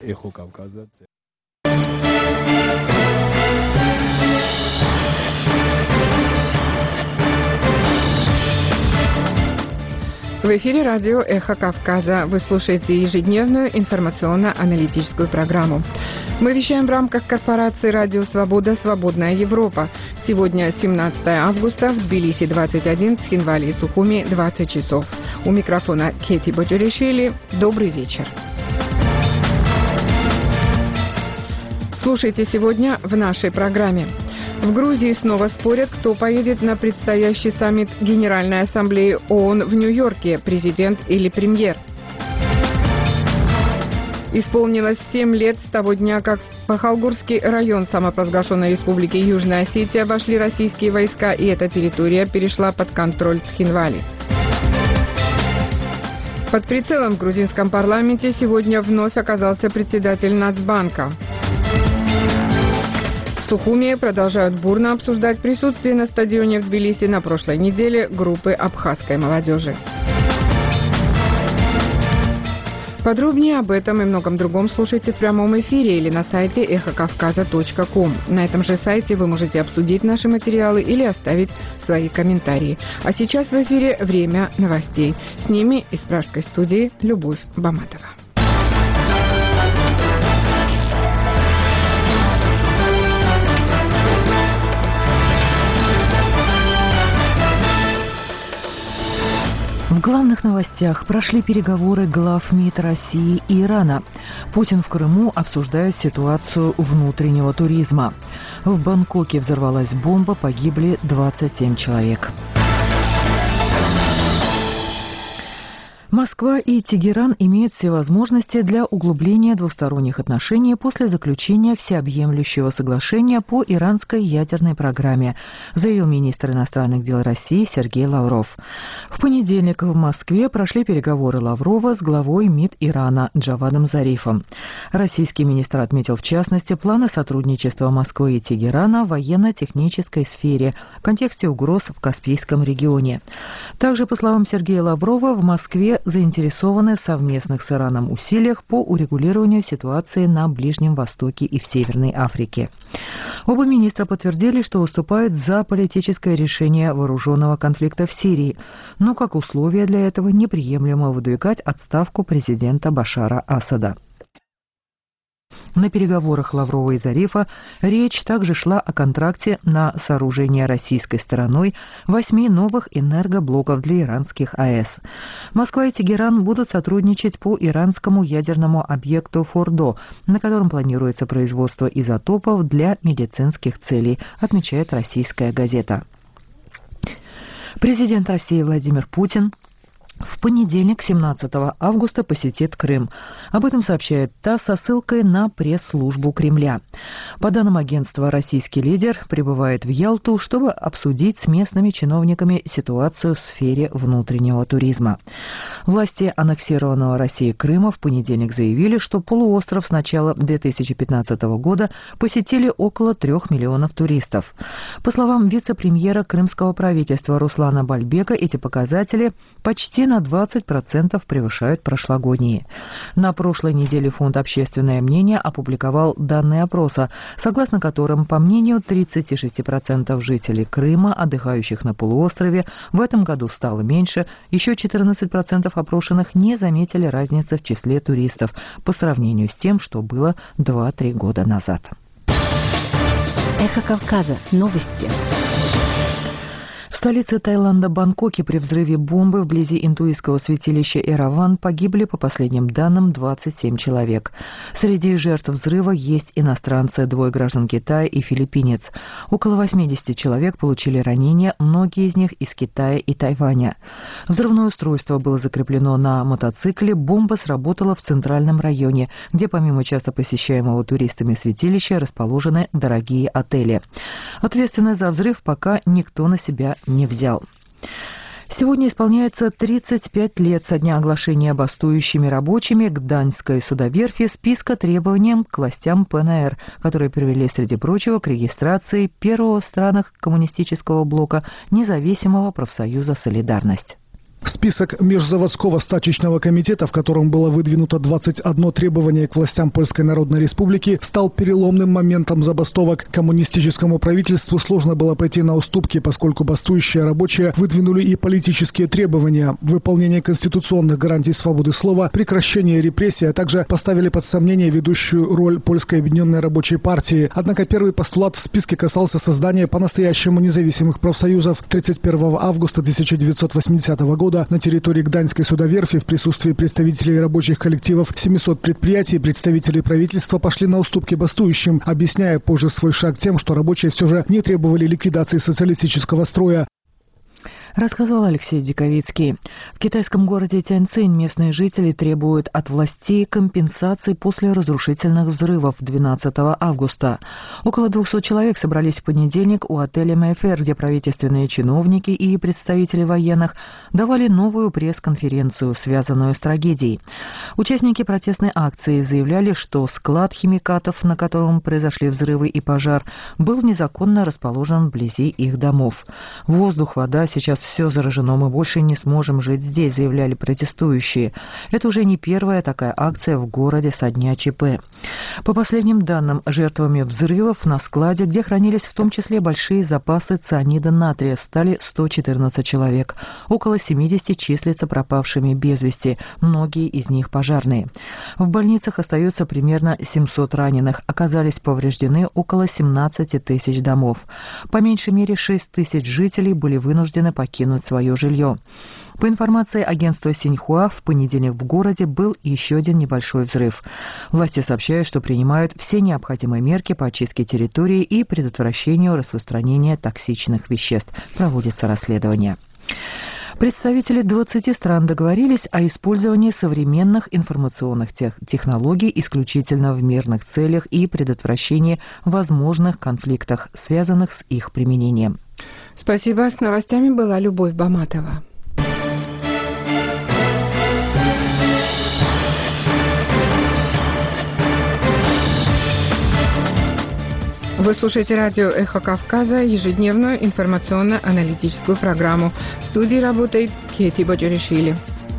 Эхо Кавказа. В эфире радио «Эхо Кавказа». Вы слушаете ежедневную информационно-аналитическую программу. Мы вещаем в рамках корпорации «Радио Свобода. Свободная Европа». Сегодня 17 августа, в Тбилиси 21, в Цхинвале и Сухуми 20 часов. У микрофона Кети Боджеришвили. Добрый вечер. Слушайте сегодня в нашей программе. В Грузии снова спорят, кто поедет на предстоящий саммит Генеральной Ассамблеи ООН в Нью-Йорке, президент или премьер. Исполнилось 7 лет с того дня, как в Пахалгурский район самопровозглашенной республики Южная Осетия вошли российские войска, и эта территория перешла под контроль Цхинвали. Под прицелом в грузинском парламенте сегодня вновь оказался председатель Нацбанка. В Сухуми продолжают бурно обсуждать присутствие на стадионе в Тбилиси на прошлой неделе группы абхазской молодежи. Подробнее об этом и многом другом слушайте в прямом эфире или на сайте эхокавказа.ком. На этом же сайте вы можете обсудить наши материалы или оставить свои комментарии. А сейчас в эфире время новостей. С ними из пражской студии Любовь Баматова. В главных новостях прошли переговоры глав МИД России и Ирана. Путин в Крыму обсуждает ситуацию внутреннего туризма. В Бангкоке взорвалась бомба, погибли 27 человек. Москва и Тегеран имеют все возможности для углубления двусторонних отношений после заключения всеобъемлющего соглашения по иранской ядерной программе, заявил министр иностранных дел России Сергей Лавров. В понедельник в Москве прошли переговоры Лаврова с главой МИД Ирана Джавадом Зарифом. Российский министр отметил в частности планы сотрудничества Москвы и Тегерана в военно-технической сфере в контексте угроз в Каспийском регионе. Также, по словам Сергея Лаврова, в Москве заинтересованы в совместных с Ираном усилиях по урегулированию ситуации на Ближнем Востоке и в Северной Африке. Оба министра подтвердили, что выступают за политическое решение вооруженного конфликта в Сирии, но как условие для этого неприемлемо выдвигать отставку президента Башара Асада. На переговорах Лаврова и Зарифа речь также шла о контракте на сооружение российской стороной 8 новых энергоблоков для иранских АЭС. Москва и Тегеран будут сотрудничать по иранскому ядерному объекту Фордо, на котором планируется производство изотопов для медицинских целей, отмечает российская газета. Президент России Владимир Путин в понедельник, 17 августа, посетит Крым. Об этом сообщает ТАСС со ссылкой на пресс-службу Кремля. По данным агентства, российский лидер прибывает в Ялту, чтобы обсудить с местными чиновниками ситуацию в сфере внутреннего туризма. Власти аннексированного Россией Крыма в понедельник заявили, что полуостров с начала 2015 года посетили около 3 миллионов туристов. По словам вице-премьера крымского правительства Руслана Бальбека, эти показатели почти на 20% превышают прошлогодние. На прошлой неделе фонд «Общественное мнение» опубликовал данные опроса, согласно которым, по мнению 36% жителей Крыма, отдыхающих на полуострове, в этом году стало меньше, еще 14% опрошенных не заметили разницы в числе туристов по сравнению с тем, что было 2-3 года назад. Эхо Кавказа. Новости. В столице Таиланда Бангкоке при взрыве бомбы вблизи индуистского святилища Эраван погибли, по последним данным, 27 человек. Среди жертв взрыва есть иностранцы, 2 граждан Китая и филиппинец. Около 80 человек получили ранения, многие из них из Китая и Тайваня. Взрывное устройство было закреплено на мотоцикле, бомба сработала в центральном районе, где помимо часто посещаемого туристами святилища расположены дорогие отели. Ответственность за взрыв пока никто на себя не взял. Сегодня исполняется 35 лет со дня оглашения бастующими рабочими Гданьской судоверфи списка требований к властям ПНР, которые привели, среди прочего, к регистрации первого в странах коммунистического блока независимого профсоюза «Солидарность». Список Межзаводского стачечного комитета, в котором было выдвинуто 21 требование к властям Польской Народной Республики, стал переломным моментом забастовок. Коммунистическому правительству сложно было пойти на уступки, поскольку бастующие рабочие выдвинули и политические требования: выполнение конституционных гарантий свободы слова, прекращение репрессий, а также поставили под сомнение ведущую роль Польской объединенной рабочей партии. Однако первый постулат в списке касался создания по-настоящему независимых профсоюзов. 31 августа 1980 года на территории Гданьской судоверфи в присутствии представителей рабочих коллективов 700 предприятий представители правительства пошли на уступки бастующим, объясняя позже свой шаг тем, что рабочие все же не требовали ликвидации социалистического строя. Рассказал Алексей Диковицкий. В китайском городе Тяньцинь местные жители требуют от властей компенсаций после разрушительных взрывов 12 августа. Около 200 человек собрались в понедельник у отеля Мэйфэр, где правительственные чиновники и представители военных давали новую пресс-конференцию, связанную с трагедией. Участники протестной акции заявляли, что склад химикатов, на котором произошли взрывы и пожар, был незаконно расположен вблизи их домов. Воздух, вода, сейчас все заражено, мы больше не сможем жить здесь, заявляли протестующие. Это уже не первая такая акция в городе со дня ЧП. По последним данным, жертвами взрывов на складе, где хранились в том числе большие запасы цианида натрия, стали 114 человек. Около 70 числятся пропавшими без вести, многие из них пожарные. В больницах остается примерно 700 раненых. Оказались повреждены около 17 тысяч домов. По меньшей мере 6 тысяч жителей были вынуждены покинуть свое жилье. По информации агентства Синьхуа, в понедельник в городе был еще один небольшой взрыв. Власти сообщают, что принимают все необходимые меры по очистке территории и предотвращению распространения токсичных веществ. Проводится расследование. Представители 20 стран договорились о использовании современных информационных технологий исключительно в мирных целях и предотвращении возможных конфликтов, связанных с их применением. Спасибо. С новостями была Любовь Баматова. Вы слушаете радио «Эхо Кавказа», ежедневную информационно-аналитическую программу. В студии работает Кети Боджаришвили.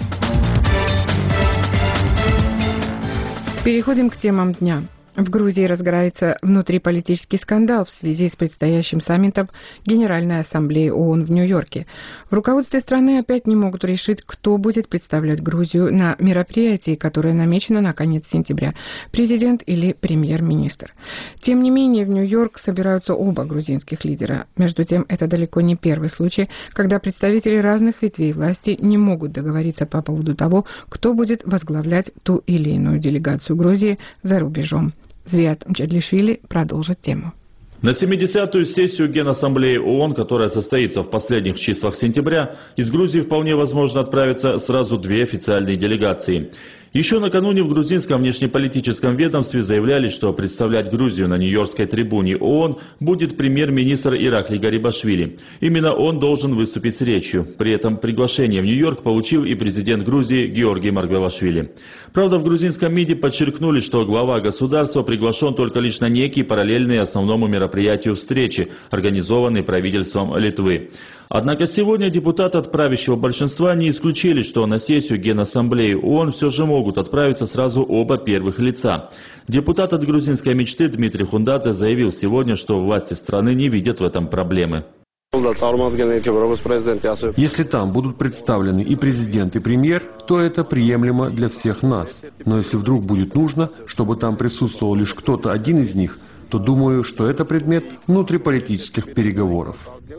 Переходим к темам дня. В Грузии разгорается внутриполитический скандал в связи с предстоящим саммитом Генеральной Ассамблеи ООН в Нью-Йорке. В руководстве страны опять не могут решить, кто будет представлять Грузию на мероприятии, которое намечено на конец сентября – президент или премьер-министр. Тем не менее, в Нью-Йорк собираются оба грузинских лидера. Между тем, это далеко не первый случай, когда представители разных ветвей власти не могут договориться по поводу того, кто будет возглавлять ту или иную делегацию Грузии за рубежом. Звиат Мчадлишвили продолжит тему. На 70-ю сессию Генассамблеи ООН, которая состоится в последних числах сентября, из Грузии вполне возможно отправиться сразу две официальные делегации. Еще накануне в грузинском внешнеполитическом ведомстве заявляли, что представлять Грузию на Нью-Йоркской трибуне ООН будет премьер-министр Ираклий Гарибашвили. Именно он должен выступить с речью. При этом приглашение в Нью-Йорк получил и президент Грузии Георгий Маргвелашвили. Правда, в грузинском МИДе подчеркнули, что глава государства приглашен только лишь на некий параллельный основному мероприятию встречи, организованной правительством Литвы. Однако сегодня депутаты от правящего большинства не исключили, что на сессию Генассамблеи ООН все же могут отправиться сразу оба первых лица. Депутат от грузинской мечты Дмитрий Хундадзе заявил сегодня, что власти страны не видят в этом проблемы. Если там будут представлены и президент, и премьер, то это приемлемо для всех нас. Но если вдруг будет нужно, чтобы там присутствовал лишь кто-то один из них, то думаю, что это предмет внутриполитических переговоров.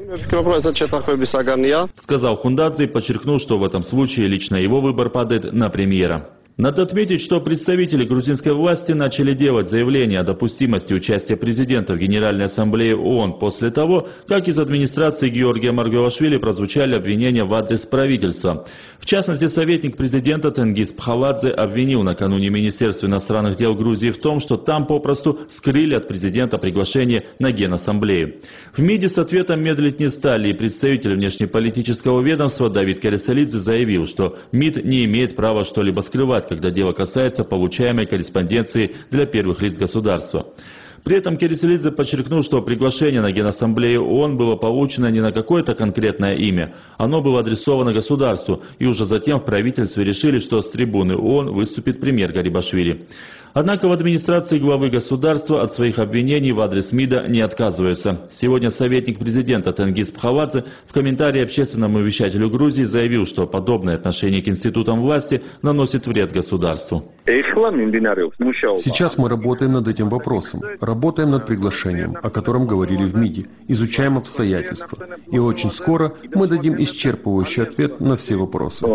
Сказал Хундадзе и подчеркнул, что в этом случае лично его выбор падает на премьера. Надо отметить, что представители грузинской власти начали делать заявление о допустимости участия президента в Генеральной Ассамблее ООН после того, как из администрации Георгия Маргвелашвили прозвучали обвинения в адрес правительства. В частности, советник президента Тенгиз Пхаладзе обвинил накануне Министерство иностранных дел Грузии в том, что там попросту скрыли от президента приглашение на Генассамблею. В МИДе с ответом медлить не стали, и представитель внешнеполитического ведомства Давид Кереселидзе заявил, что МИД не имеет права что-либо скрывать, когда дело касается получаемой корреспонденции для первых лиц государства. При этом Кереселидзе подчеркнул, что приглашение на Генассамблею ООН было получено не на какое-то конкретное имя, оно было адресовано государству, и уже затем в правительстве решили, что с трибуны ООН выступит премьер Гарибашвили. Однако в администрации главы государства от своих обвинений в адрес МИДа не отказываются. Сегодня советник президента Тенгиз Пхавадзе в комментарии общественному вещателю Грузии заявил, что подобное отношение к институтам власти наносит вред государству. Сейчас мы работаем над этим вопросом, работаем над приглашением, о котором говорили в МИДе, изучаем обстоятельства. И очень скоро мы дадим исчерпывающий ответ на все вопросы.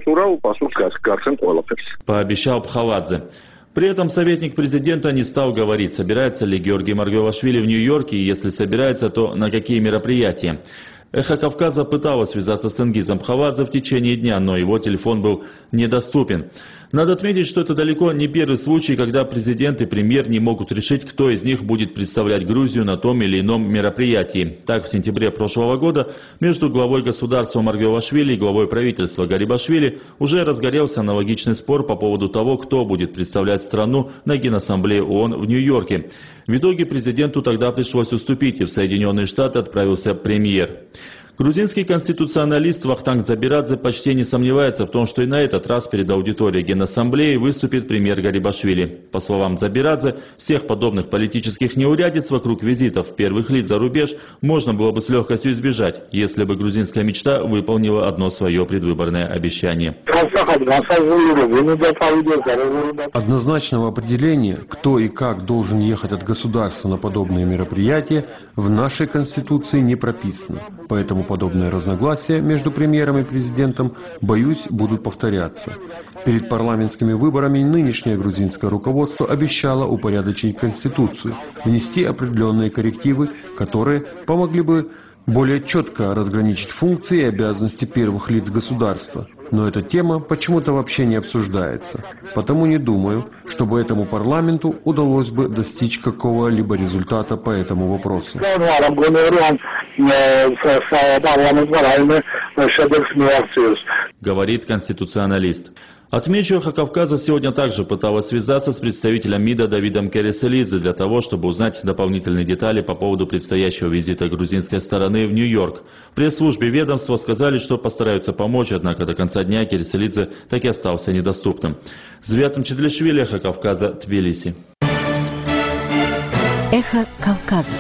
Пообещал Пхавадзе. При этом советник президента не стал говорить, собирается ли Георгий Маргвелашвили в Нью-Йорке, и если собирается, то на какие мероприятия. «Эхо Кавказа» пыталось связаться с Тенгизом Пхавадзе в течение дня, но его телефон был недоступен. Надо отметить, что это далеко не первый случай, когда президент и премьер не могут решить, кто из них будет представлять Грузию на том или ином мероприятии. Так, в сентябре прошлого года между главой государства Маргвелашвили и главой правительства Гарибашвили уже разгорелся аналогичный спор по поводу того, кто будет представлять страну на Генассамблее ООН в Нью-Йорке. В итоге президенту тогда пришлось уступить, и в Соединенные Штаты отправился премьер. Грузинский конституционалист Вахтанг Дзабирадзе почти не сомневается в том, что и на этот раз перед аудиторией Генассамблеи выступит премьер Гарибашвили. По словам Дзабирадзе, всех подобных политических неурядиц вокруг визитов первых лиц за рубеж можно было бы с легкостью избежать, если бы грузинская мечта выполнила одно свое предвыборное обещание. Однозначного определения, кто и как должен ехать от государства на подобные мероприятия, в нашей Конституции не прописано. Поэтому подобные разногласия между премьером и президентом, боюсь, будут повторяться. Перед парламентскими выборами нынешнее грузинское руководство обещало упорядочить Конституцию, внести определенные коррективы, которые помогли бы более четко разграничить функции и обязанности первых лиц государства. Но эта тема почему-то вообще не обсуждается. Потому не думаю, чтобы этому парламенту удалось бы достичь какого-либо результата по этому вопросу. Говорит конституционалист. Отмечу, «Эхо Кавказа» сегодня также пыталась связаться с представителем МИДа Давидом Кереселидзе для того, чтобы узнать дополнительные детали по поводу предстоящего визита грузинской стороны в Нью-Йорк. В пресс-службе ведомства сказали, что постараются помочь, однако до конца дня Кереселидзе так и остался недоступным. Звятым Чедлишвили, «Эхо Кавказа», Тбилиси. Эхо Кавказа.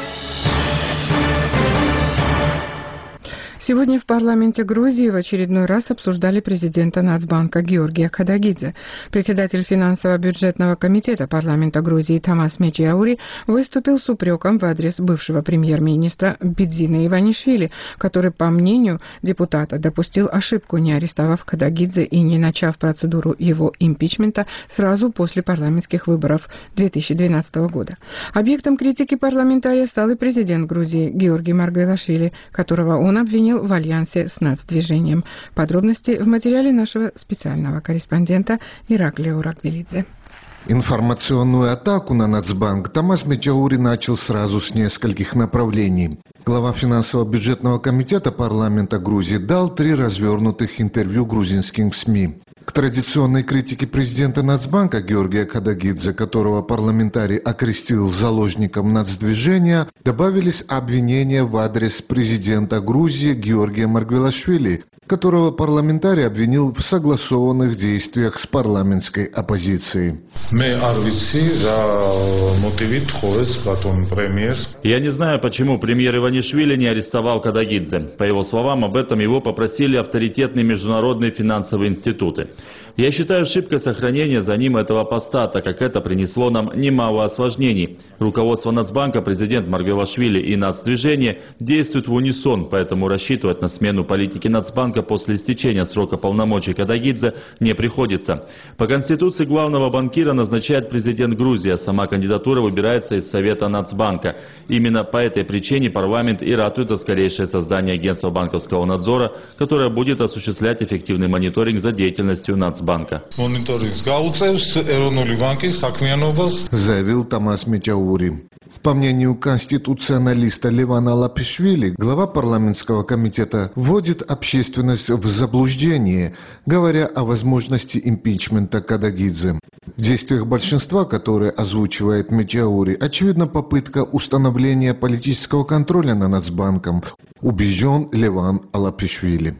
Сегодня в парламенте Грузии в очередной раз обсуждали президента Нацбанка Георгия Кадагидзе. Председатель финансово-бюджетного комитета парламента Грузии Тамас Мечиаури выступил с упреком в адрес бывшего премьер-министра Бидзина Иванишвили, который, по мнению депутата, допустил ошибку, не арестовав Кадагидзе и не начав процедуру его импичмента сразу после парламентских выборов 2012 года. Объектом критики парламентария стал и президент Грузии Георгий Маргвелашвили, которого он обвинил в альянсе с нацдвижением. Подробности в материале нашего специального корреспондента Ираклио Раквелидзе. Информационную атаку на Нацбанк Тамас Мечиаури начал сразу с нескольких направлений. Глава финансово-бюджетного комитета парламента Грузии дал 3 развернутых интервью грузинским СМИ. К традиционной критике президента Нацбанка Георгия Кадагидзе, которого парламентарий окрестил заложником нацдвижения, добавились обвинения в адрес президента Грузии Георгия Маргвелашвили, которого парламентарий обвинил в согласованных действиях с парламентской оппозицией. Я не знаю, почему премьер Иванишвили не арестовал Кадагидзе. По его словам, об этом его попросили авторитетные международные финансовые институты. Я считаю ошибкой сохранения за ним этого поста, так как это принесло нам немало осложнений. Руководство Нацбанка, президент Маргвелашвили и нацдвижение действуют в унисон, поэтому рассчитывать на смену политики Нацбанка после истечения срока полномочий Кадагидзе не приходится. По Конституции главного банкира назначает президент Грузии, а сама кандидатура выбирается из Совета Нацбанка. Именно по этой причине парламент и ратует за скорейшее создание агентства банковского надзора, которое будет осуществлять эффективный мониторинг за деятельностью Нацбанка. Заявил Тамас Мечиаури. По мнению конституционалиста Левана Алапишвили, глава парламентского комитета вводит общественность в заблуждение, говоря о возможности импичмента Кадагидзе. В действиях большинства, которые озвучивает Мечаури, очевидна попытка установления политического контроля над Нацбанком, убежден Леван Алапишвили.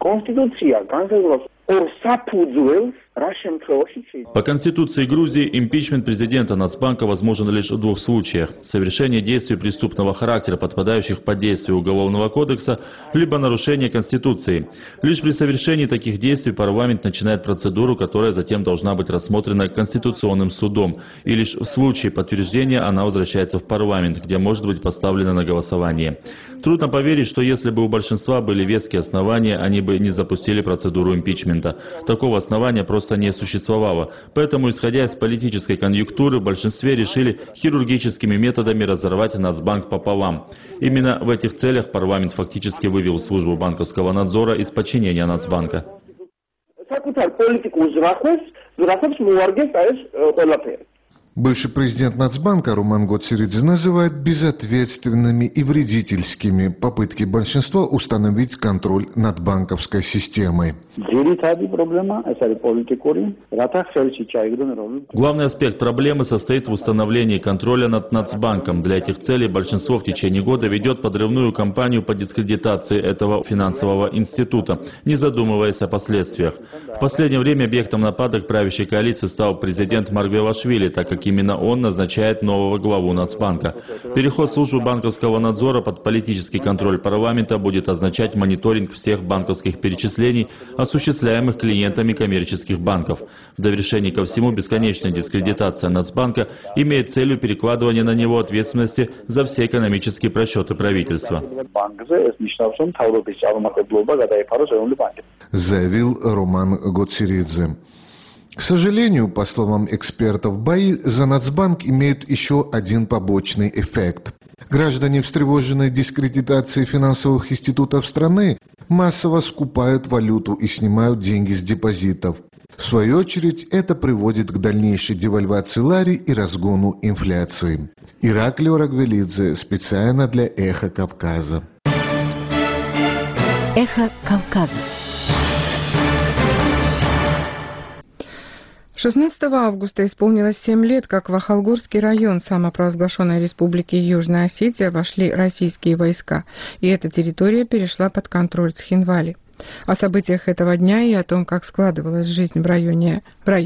По Конституции Грузии импичмент президента Нацбанка возможен лишь в двух случаях: совершение действий преступного характера, подпадающих под действие Уголовного кодекса, либо нарушение Конституции. Лишь при совершении таких действий парламент начинает процедуру, которая затем должна быть рассмотрена Конституционным судом, и лишь в случае подтверждения она возвращается в парламент, где может быть поставлена на голосование. Трудно поверить, что если бы у большинства были веские основания, они бы не запустили процедуру импичмента. Такого основания просто не существовало. Поэтому, исходя из политической конъюнктуры, в большинстве решили хирургическими методами разорвать Нацбанк пополам. Именно в этих целях парламент фактически вывел службу банковского надзора из подчинения Нацбанка. Бывший президент Нацбанка Роман Гоциридзе называет безответственными и вредительскими попытки большинства установить контроль над банковской системой. Главный аспект проблемы состоит в установлении контроля над Нацбанком. Для этих целей большинство в течение года ведет подрывную кампанию по дискредитации этого финансового института, не задумываясь о последствиях. В последнее время объектом нападок правящей коалиции стал президент Маргвелашвили, так как именно он назначает нового главу Нацбанка. Переход службы банковского надзора под политический контроль парламента будет означать мониторинг всех банковских перечислений, осуществляемых клиентами коммерческих банков. В довершении ко всему, бесконечная дискредитация Нацбанка имеет целью перекладывания на него ответственности за все экономические просчеты правительства. Заявил Роман Гоциридзе. К сожалению, по словам экспертов, бои за Нацбанк имеют еще один побочный эффект. Граждане, встревоженные дискредитацией финансовых институтов страны, массово скупают валюту и снимают деньги с депозитов. В свою очередь, это приводит к дальнейшей девальвации лари и разгону инфляции. Ираклио Рагвелидзе, специально для «Эхо Кавказа». Эхо Кавказа. 16 августа исполнилось 7 лет, как в Ахалгорский район самопровозглашенной республики Южная Осетия вошли российские войска, и эта территория перешла под контроль Цхинвали. О событиях этого дня и о том, как складывалась жизнь в районе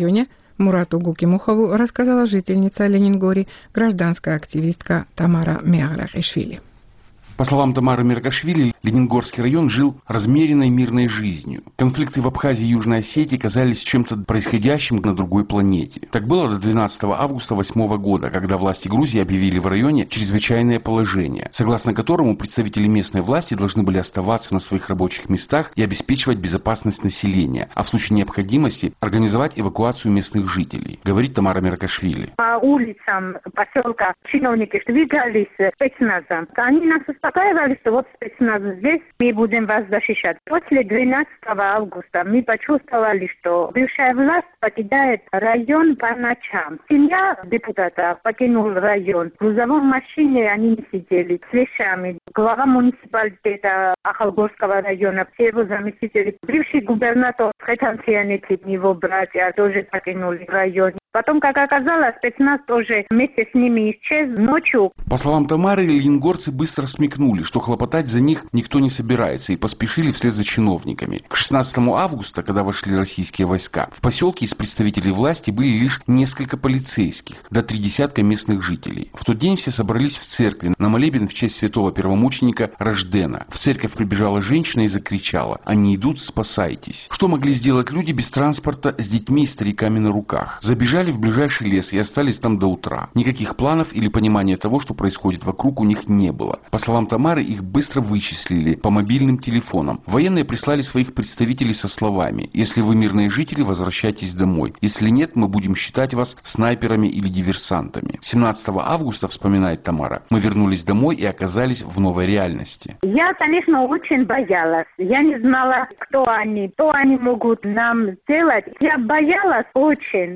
Мурату Гукимухову рассказала жительница Ленингории, гражданская активистка Тамара Меаграхишвили. По словам Тамары Меркашвили, Ленингорский район жил размеренной мирной жизнью. Конфликты в Абхазии и Южной Осетии казались чем-то происходящим на другой планете. Так было до 12 августа 2008 года, когда власти Грузии объявили в районе чрезвычайное положение, согласно которому представители местной власти должны были оставаться на своих рабочих местах и обеспечивать безопасность населения, а в случае необходимости организовать эвакуацию местных жителей, говорит Тамара Меркашвили. По улицам поселка чиновники двигались спецназом. Они нас успокаивали, что вот спецназ здесь, мы будем вас защищать. После 12 августа мы почувствовали, что бывшая власть покидает район по ночам. Семья депутата покинула район. В грузовой машине они не сидели с вещами. Глава муниципалитета Ахалгорского района, все его заместители, бывший губернатор Хэтанцианити, его братья тоже покинули район. Потом, как оказалось, спецназ тоже вместе с ними исчез ночью. По словам Тамары, ленингорцы быстро смекнули, что хлопотать за них никто не собирается, и поспешили вслед за чиновниками. К 16 августа, когда вошли российские войска, в поселке из представителей власти были лишь несколько полицейских, до 3 десятка местных жителей. В тот день все собрались в церкви на молебен в честь святого первомученика Рождена. В церковь прибежала женщина и закричала: «Они идут, спасайтесь!». Что могли сделать люди без транспорта, с детьми и стариками на руках? Забежали в ближайший лес и остались там до утра. Никаких планов или понимания того, что происходит вокруг, у них не было. По словам Тамары, их быстро вычислили по мобильным телефонам. Военные прислали своих представителей со словами: «Если вы мирные жители, возвращайтесь домой. Если нет, мы будем считать вас снайперами или диверсантами». 17 августа, вспоминает Тамара, мы вернулись домой и оказались в новой реальности. Я, конечно, очень боялась. Я не знала, кто они, что они могут нам сделать. Я боялась очень, потому что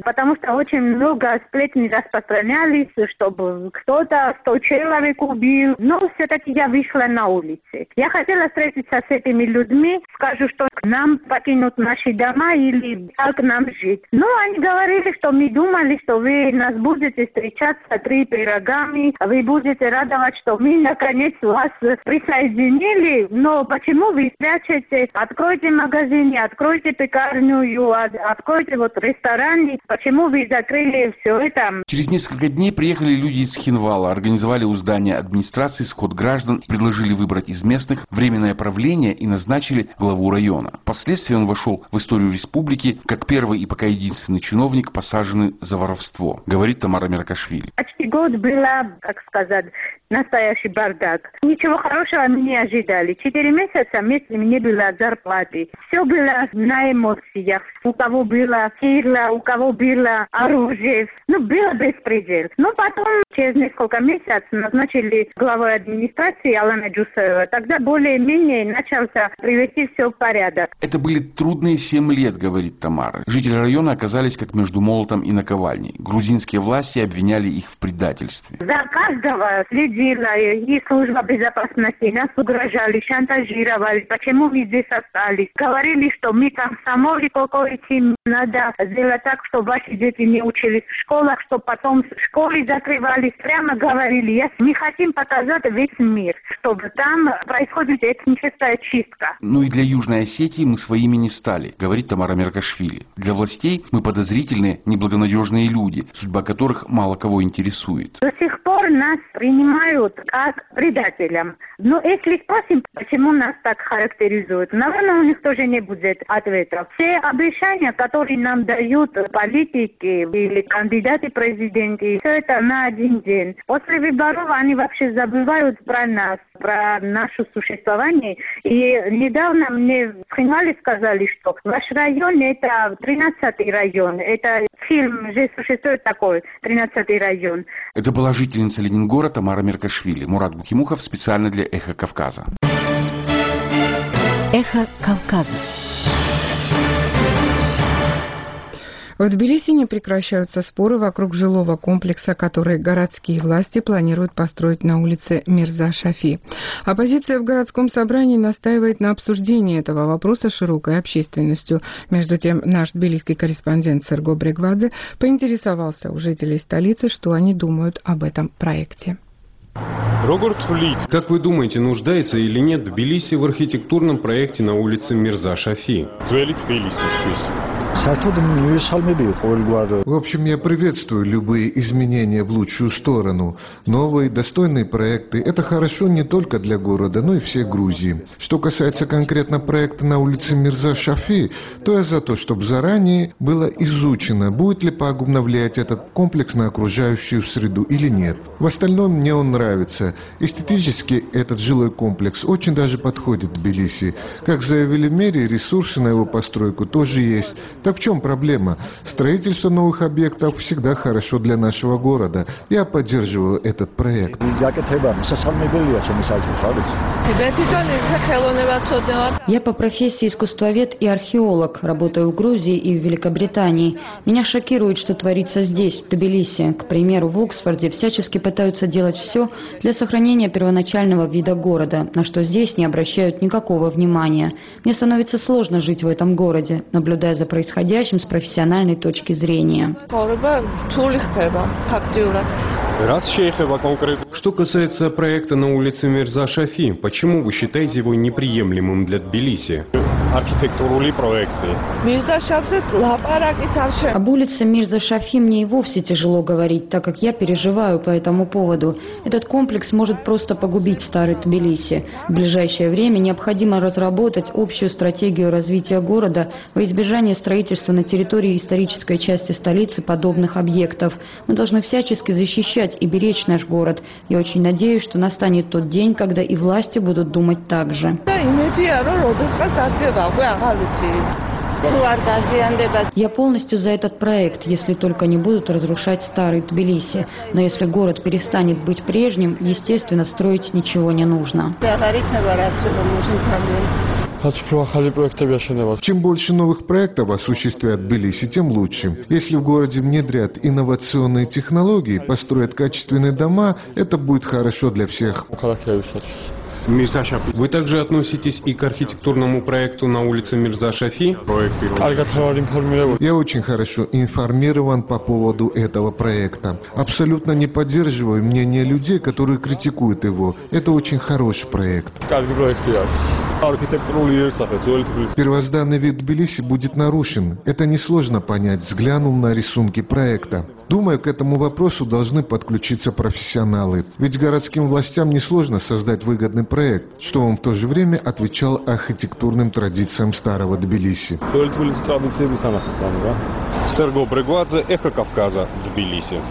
очень много сплетни распространялись, чтобы кто-то 100 человек убил. Но все-таки я вышла на улицу. Я хотела встретиться с этими людьми, скажу, что нам покинут наши дома или как нам жить. Но они говорили, что мы думали, что вы нас будете встречаться 3 пирогами, вы будете радовать, что мы наконец вас присоединили. Но почему вы прячете? Откройте магазины, откройте пекарню, откройте рестораны. Почему вы закрыли все это? Через несколько дней приехали люди из Хинвала, организовали у здания администрации сход граждан, предложили выбрать из местных временное правление и назначили главу района. Впоследствии он вошел в историю республики как первый и пока единственный чиновник, посаженный за воровство, говорит Тамара Меркашвили. Почти год было, как сказать, настоящий бардак. Ничего хорошего мы не ожидали. 4 месяца вместе не было зарплаты. Все было на эмоциях. У кого было сила, у кого было оружие. Было беспредел. Но потом, через несколько месяцев, назначили главой администрации Алана Джусаева. Тогда более-менее начался привести все в порядок. Это были трудные 7 лет, говорит Тамара. Жители района оказались как между молотом и наковальней. Грузинские власти обвиняли их в предательстве. За каждого следила и служба безопасности. Нас угрожали, шантажировали. Почему мы здесь остались? Говорили, что мы комсомолы какой-то. Надо сделать так, чтобы ваши дети не учились в школах, чтобы потом школы закрывались. Прямо говорили, мы хотим показать весь мир, чтобы там происходит этническая чистка. Ну и для Южной Осетии мы своими не стали, говорит Тамара Меркашвили. Для властей мы подозрительные, неблагонадежные люди, судьба которых мало кого интересует. До сих пор нас принимают как предателям. Но если спросим, почему нас так характеризуют, наверное, у них тоже не будет ответов. Все обещания, которые нам дают политики или кандидаты в президенты, все это на один день. После выборов они вообще забывают про нас, про наше существование. И недавно мне в Хинвале сказали, что ваш район это 13-й район. Это фильм же существует такой, 13-й район. Это была жительница Ленингора Тамара Меркашвили. Мурат Букимухов специально для «Эхо Кавказа». Эхо Кавказа. В Тбилиси не прекращаются споры вокруг жилого комплекса, который городские власти планируют построить на улице Мирза Шафи. Оппозиция в городском собрании настаивает на обсуждении этого вопроса широкой общественностью. Между тем, наш тбилисский корреспондент Серго Брегвадзе поинтересовался у жителей столицы, что они думают об этом проекте. Как вы думаете, нуждается или нет Тбилиси в архитектурном проекте на улице Мирза Шафи? В общем, я приветствую любые изменения в лучшую сторону. Новые, достойные проекты – это хорошо не только для города, но и всей Грузии. Что касается конкретно проекта на улице Мирза Шафи, то я за то, чтобы заранее было изучено, будет ли пагубно влиять этот комплекс на окружающую среду или нет. В остальном мне он нравится. Эстетически этот жилой комплекс очень даже подходит Тбилиси. Как заявили в мэрии, ресурсы на его постройку тоже есть. Так в чем проблема? Строительство новых объектов всегда хорошо для нашего города. Я поддерживаю этот проект. Я по профессии искусствовед и археолог. Работаю в Грузии и в Великобритании. Меня шокирует, что творится здесь, в Тбилиси. К примеру, в Оксфорде всячески пытаются делать все для сохранения первоначального вида города, на что здесь не обращают никакого внимания. Мне становится сложно жить в этом городе, наблюдая за происходящим с профессиональной точки зрения. Что касается проекта на улице Мирза Шафи, почему вы считаете его неприемлемым для Тбилиси? Об улице Мирза Шафи мне и вовсе тяжело говорить, так как я переживаю по этому поводу. Этот комплекс может просто погубить старый Тбилиси. В ближайшее время необходимо разработать общую стратегию развития города во избежание строительства на территории исторической части столицы подобных объектов. Мы должны всячески защищать и беречь наш город. Я очень надеюсь, что настанет тот день, когда и власти будут думать так же. Я полностью за этот проект, если только не будут разрушать старый Тбилиси. Но если город перестанет быть прежним, естественно, строить ничего не нужно. Чем больше новых проектов осуществят Тбилиси, тем лучше. Если в городе внедрят инновационные технологии, построят качественные дома, это будет хорошо для всех. Вы также относитесь и к архитектурному проекту на улице Мирза Шафи? Я очень хорошо информирован по поводу этого проекта. Абсолютно не поддерживаю мнение людей, которые критикуют его. Это очень хороший проект. Первозданный вид Тбилиси будет нарушен. Это несложно понять, взглянув на рисунки проекта. Думаю, к этому вопросу должны подключиться профессионалы. Ведь городским властям несложно создать выгодный проект, что он в то же время отвечал архитектурным традициям старого Тбилиси. Серго Брегвадзе, Эхо Кавказа, Тбилиси.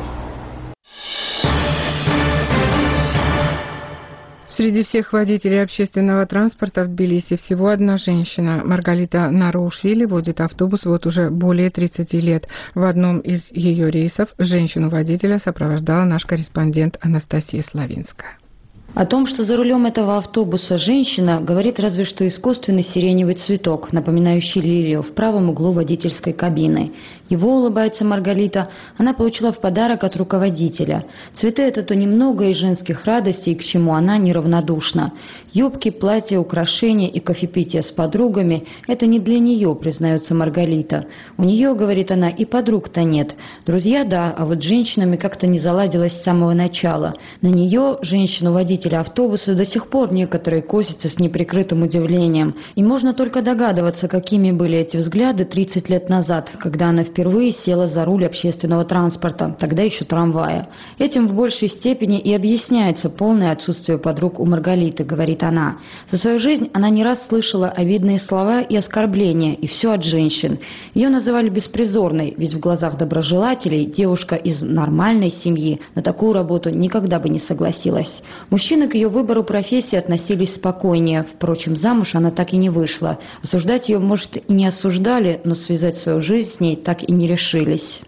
Среди всех водителей общественного транспорта в Тбилиси всего одна женщина. Маргалита Нараушвили водит автобус вот уже более 30 лет. В одном из ее рейсов женщину-водителя сопровождала наш корреспондент Анастасия Славинская. О том, что за рулем этого автобуса женщина, говорит разве что искусственный сиреневый цветок, напоминающий лилию, в правом углу водительской кабины. Его, улыбается Маргалита, она получила в подарок от руководителя. Цветы – это то немногое из женских радостей, к чему она неравнодушна. Юбки, платья, украшения и кофепитие с подругами – это не для нее, признается Маргалита. У нее, говорит она, и подруг-то нет. Друзья – да, а вот с женщинами как-то не заладилось с самого начала. На нее, женщину-водителя автобуса, до сих пор некоторые косятся с неприкрытым удивлением. И можно только догадываться, какими были эти взгляды 30 лет назад, когда она впервые села за руль общественного транспорта, тогда еще трамвая. Этим в большей степени и объясняется полное отсутствие подруг у Маргалиты, говорит она. За свою жизнь она не раз слышала обидные слова и оскорбления, и все от женщин. Ее называли беспризорной, ведь в глазах доброжелателей девушка из нормальной семьи на такую работу никогда бы не согласилась. Мужчины к ее выбору профессии относились спокойнее. Впрочем, замуж она так и не вышла. Осуждать ее, может, и не осуждали, но связать свою жизнь с ней так и не решились.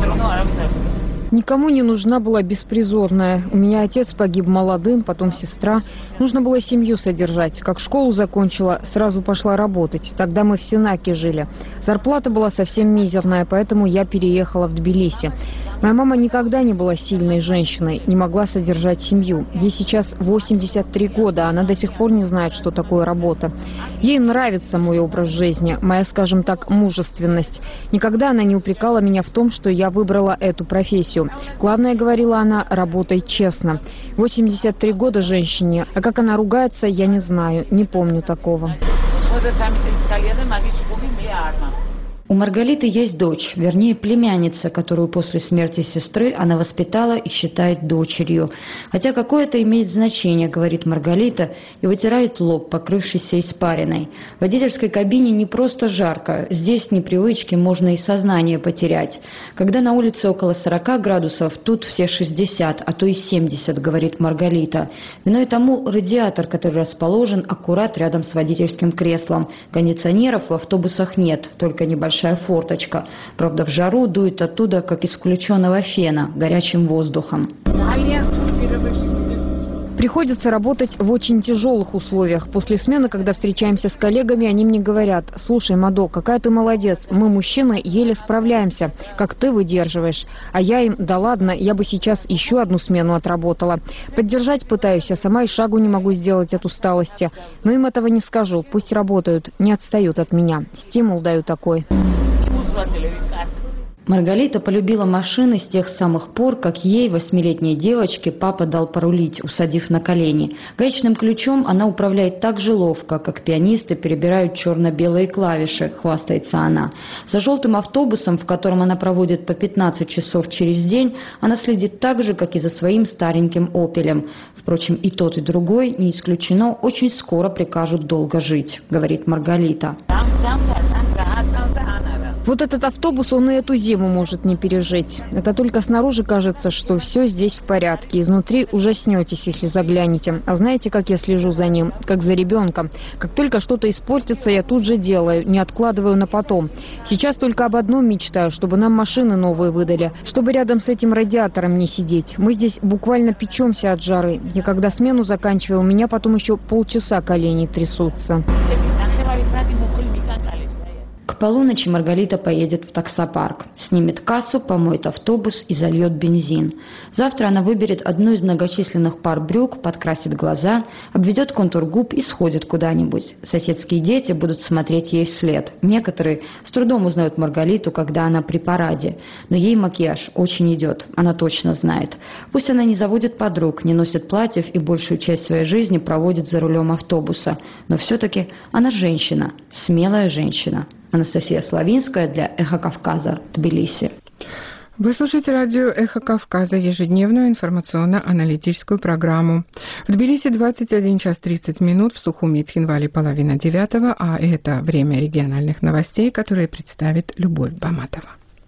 Никому не нужна была беспризорная. У меня отец погиб молодым, потом сестра. Нужно было семью содержать. Как школу закончила, сразу пошла работать. Тогда мы в Сенаке жили. Зарплата была совсем мизерная, поэтому я переехала в Тбилиси. Моя мама никогда не была сильной женщиной, не могла содержать семью. Ей сейчас 83 года, она до сих пор не знает, что такое работа. Ей нравится мой образ жизни, моя, скажем так, мужественность. Никогда она не упрекала меня в том, что я выбрала эту профессию. Главное, говорила она, работай честно. 83 года женщине, а как она ругается, я не знаю, не помню такого. У Маргалиты есть дочь, вернее племянница, которую после смерти сестры она воспитала и считает дочерью. Хотя какое это имеет значение, говорит Маргалита и вытирает лоб, покрывшийся испариной. В водительской кабине не просто жарко, здесь непривычки можно и сознание потерять. Когда на улице около 40 градусов, тут все 60, а то и 70, говорит Маргалита. Виной тому радиатор, который расположен аккурат рядом с водительским креслом. Кондиционеров в автобусах нет, только небольшая форточка. Правда, в жару дует оттуда, как из включенного фена, горячим воздухом. Приходится работать в очень тяжелых условиях. После смены, когда встречаемся с коллегами, они мне говорят: слушай, Мадо, какая ты молодец, мы, мужчины, еле справляемся, как ты выдерживаешь. А я им: да ладно, я бы сейчас еще одну смену отработала. Поддержать пытаюсь, а сама и шагу не могу сделать от усталости. Но им этого не скажу, пусть работают, не отстают от меня. Стимул даю такой. Маргалита полюбила машины с тех самых пор, как ей, 8-летней девочке, папа дал порулить, усадив на колени. Гаечным ключом она управляет так же ловко, как пианисты перебирают черно-белые клавиши, хвастается она. За желтым автобусом, в котором она проводит по 15 часов через день, она следит так же, как и за своим стареньким «Опелем». Впрочем, и тот, и другой, не исключено, очень скоро прикажут долго жить, говорит Маргалита. Вот этот автобус, он и эту зиму может не пережить. Это только снаружи кажется, что все здесь в порядке. Изнутри ужаснетесь, если заглянете. А знаете, как я слежу за ним? Как за ребенком. Как только что-то испортится, я тут же делаю, не откладываю на потом. Сейчас только об одном мечтаю, чтобы нам машины новые выдали. Чтобы рядом с этим радиатором не сидеть. Мы здесь буквально печемся от жары. Я когда смену заканчиваю, у меня потом еще полчаса колени трясутся. полуночи Маргарита поедет в таксопарк, снимет кассу, помоет автобус и зальет бензин. Завтра она выберет одну из многочисленных пар брюк, подкрасит глаза, обведет контур губ и сходит куда-нибудь. Соседские дети будут смотреть ей вслед. Некоторые с трудом узнают Маргариту, когда она при параде. Но ей макияж очень идет, она точно знает. Пусть она не заводит подруг, не носит платьев и большую часть своей жизни проводит за рулем автобуса. Но все-таки она женщина, смелая женщина. Анастасия Славинская для «Эхо Кавказа», Тбилиси. Вы слушаете радио «Эхо Кавказа», ежедневную информационно-аналитическую программу. В Тбилиси 21 час 30 минут, в Сухуми и Цхинвале 8:30, а это время региональных новостей, которые представит Любовь Баматова.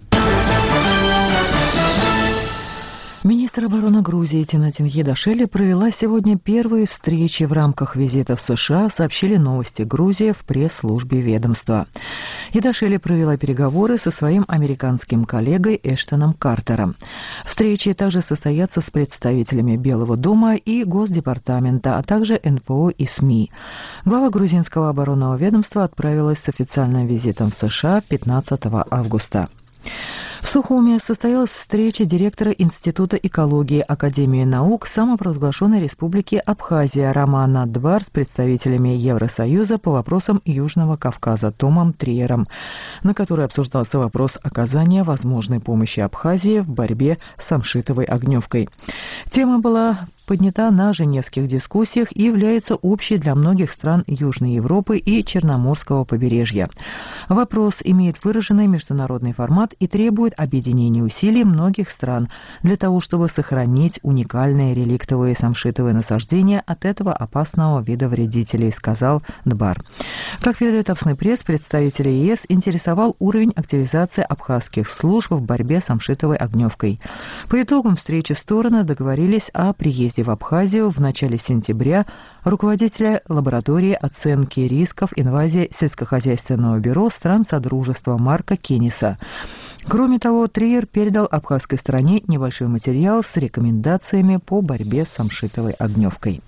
Министр обороны Грузии Тинатин Едашели провела сегодня первые встречи в рамках визита в США, сообщили «Новости Грузии» в пресс-службе ведомства. Едашели провела переговоры со своим американским коллегой Эштоном Картером. Встречи также состоятся с представителями Белого дома и Госдепартамента, а также НПО и СМИ. Глава грузинского оборонного ведомства отправилась с официальным визитом в США 15 августа. В Сухуми состоялась встреча директора Института экологии Академии наук самопровозглашенной республики Абхазия Романа Двар с представителями Евросоюза по вопросам Южного Кавказа Томом Триером, на которой обсуждался вопрос оказания возможной помощи Абхазии в борьбе с самшитовой огневкой. Тема была поднята на женевских дискуссиях и является общей для многих стран Южной Европы и Черноморского побережья. Вопрос имеет выраженный международный формат и требует объединения усилий многих стран для того, чтобы сохранить уникальные реликтовые самшитовые насаждения от этого опасного вида вредителей, сказал Дбар. Как передает Авсный пресс, представителей ЕС интересовал уровень активизации абхазских служб в борьбе с самшитовой огневкой. По итогам встречи стороны договорились о приезде в Абхазию в начале сентября руководителя лаборатории оценки рисков инвазии сельскохозяйственного бюро стран Содружества Марка Кенниса. Кроме того, Триер передал абхазской стороне небольшой материал с рекомендациями по борьбе с самшитовой огневкой.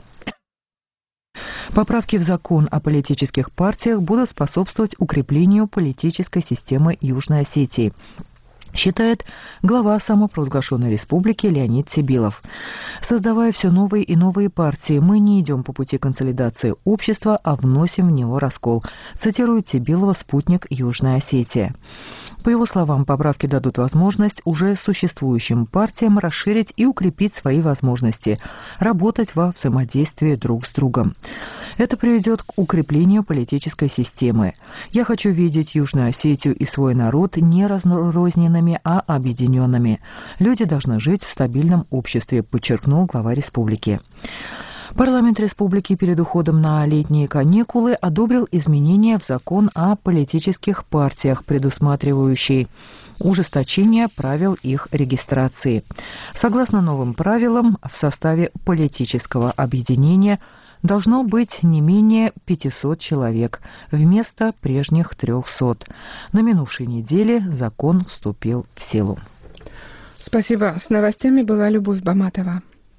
Поправки в закон о политических партиях будут способствовать укреплению политической системы Южной Осетии, считает глава самопровозглашенной республики Леонид Сибилов. Создавая все новые и новые партии, мы не идем по пути консолидации общества, а вносим в него раскол, цитирует Сибилова спутник Южная Осетия. По его словам, поправки дадут возможность уже существующим партиям расширить и укрепить свои возможности, работать во взаимодействии друг с другом. Это приведет к укреплению политической системы. Я хочу видеть Южную Осетию и свой народ не разрозненными, а объединенными. Люди должны жить в стабильном обществе, подчеркнул глава республики. Парламент республики перед уходом на летние каникулы одобрил изменения в закон о политических партиях, предусматривающие ужесточение правил их регистрации. Согласно новым правилам, в составе политического объединения должно быть не менее 500 человек, вместо прежних 300. На минувшей неделе закон вступил в силу. Спасибо. С новостями была Любовь Баматова.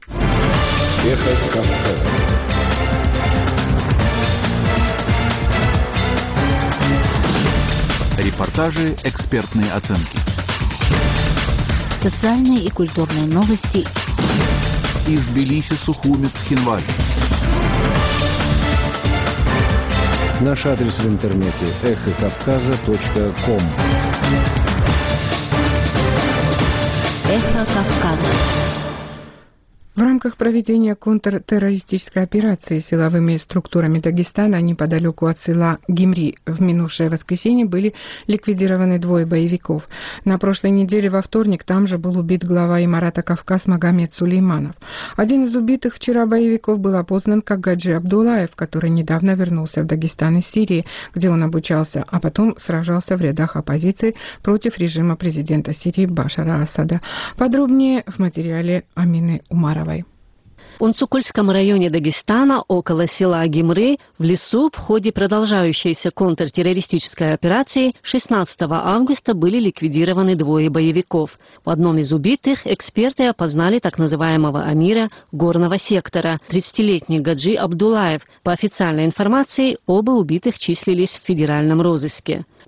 Эхо Кавказа. Репортажи, экспертные оценки. Социальные и культурные новости. Из Тбилиси, Сухуми, Цхинвале. Наш адрес в интернете эхокавказа.ком. Эхо Кавказа. В рамках проведения контртеррористической операции силовыми структурами Дагестана неподалеку от села Гимри в минувшее воскресенье были ликвидированы 2 боевиков. На прошлой неделе во вторник там же был убит глава имарата Кавказ Магомед Сулейманов. Один из убитых вчера боевиков был опознан как Гаджи Абдулаев, который недавно вернулся в Дагестан из Сирии, где он обучался, а потом сражался в рядах оппозиции против режима президента Сирии Башара Асада. Подробнее в материале Амины Умаровой. В Унцукульском районе Дагестана, около села Гимры, в лесу в ходе продолжающейся контртеррористической операции 16 августа были ликвидированы 2 боевиков. В одном из убитых эксперты опознали так называемого амира горного сектора, 30-летний Гаджи Абдулаев. По официальной информации, оба убитых числились в федеральном розыске.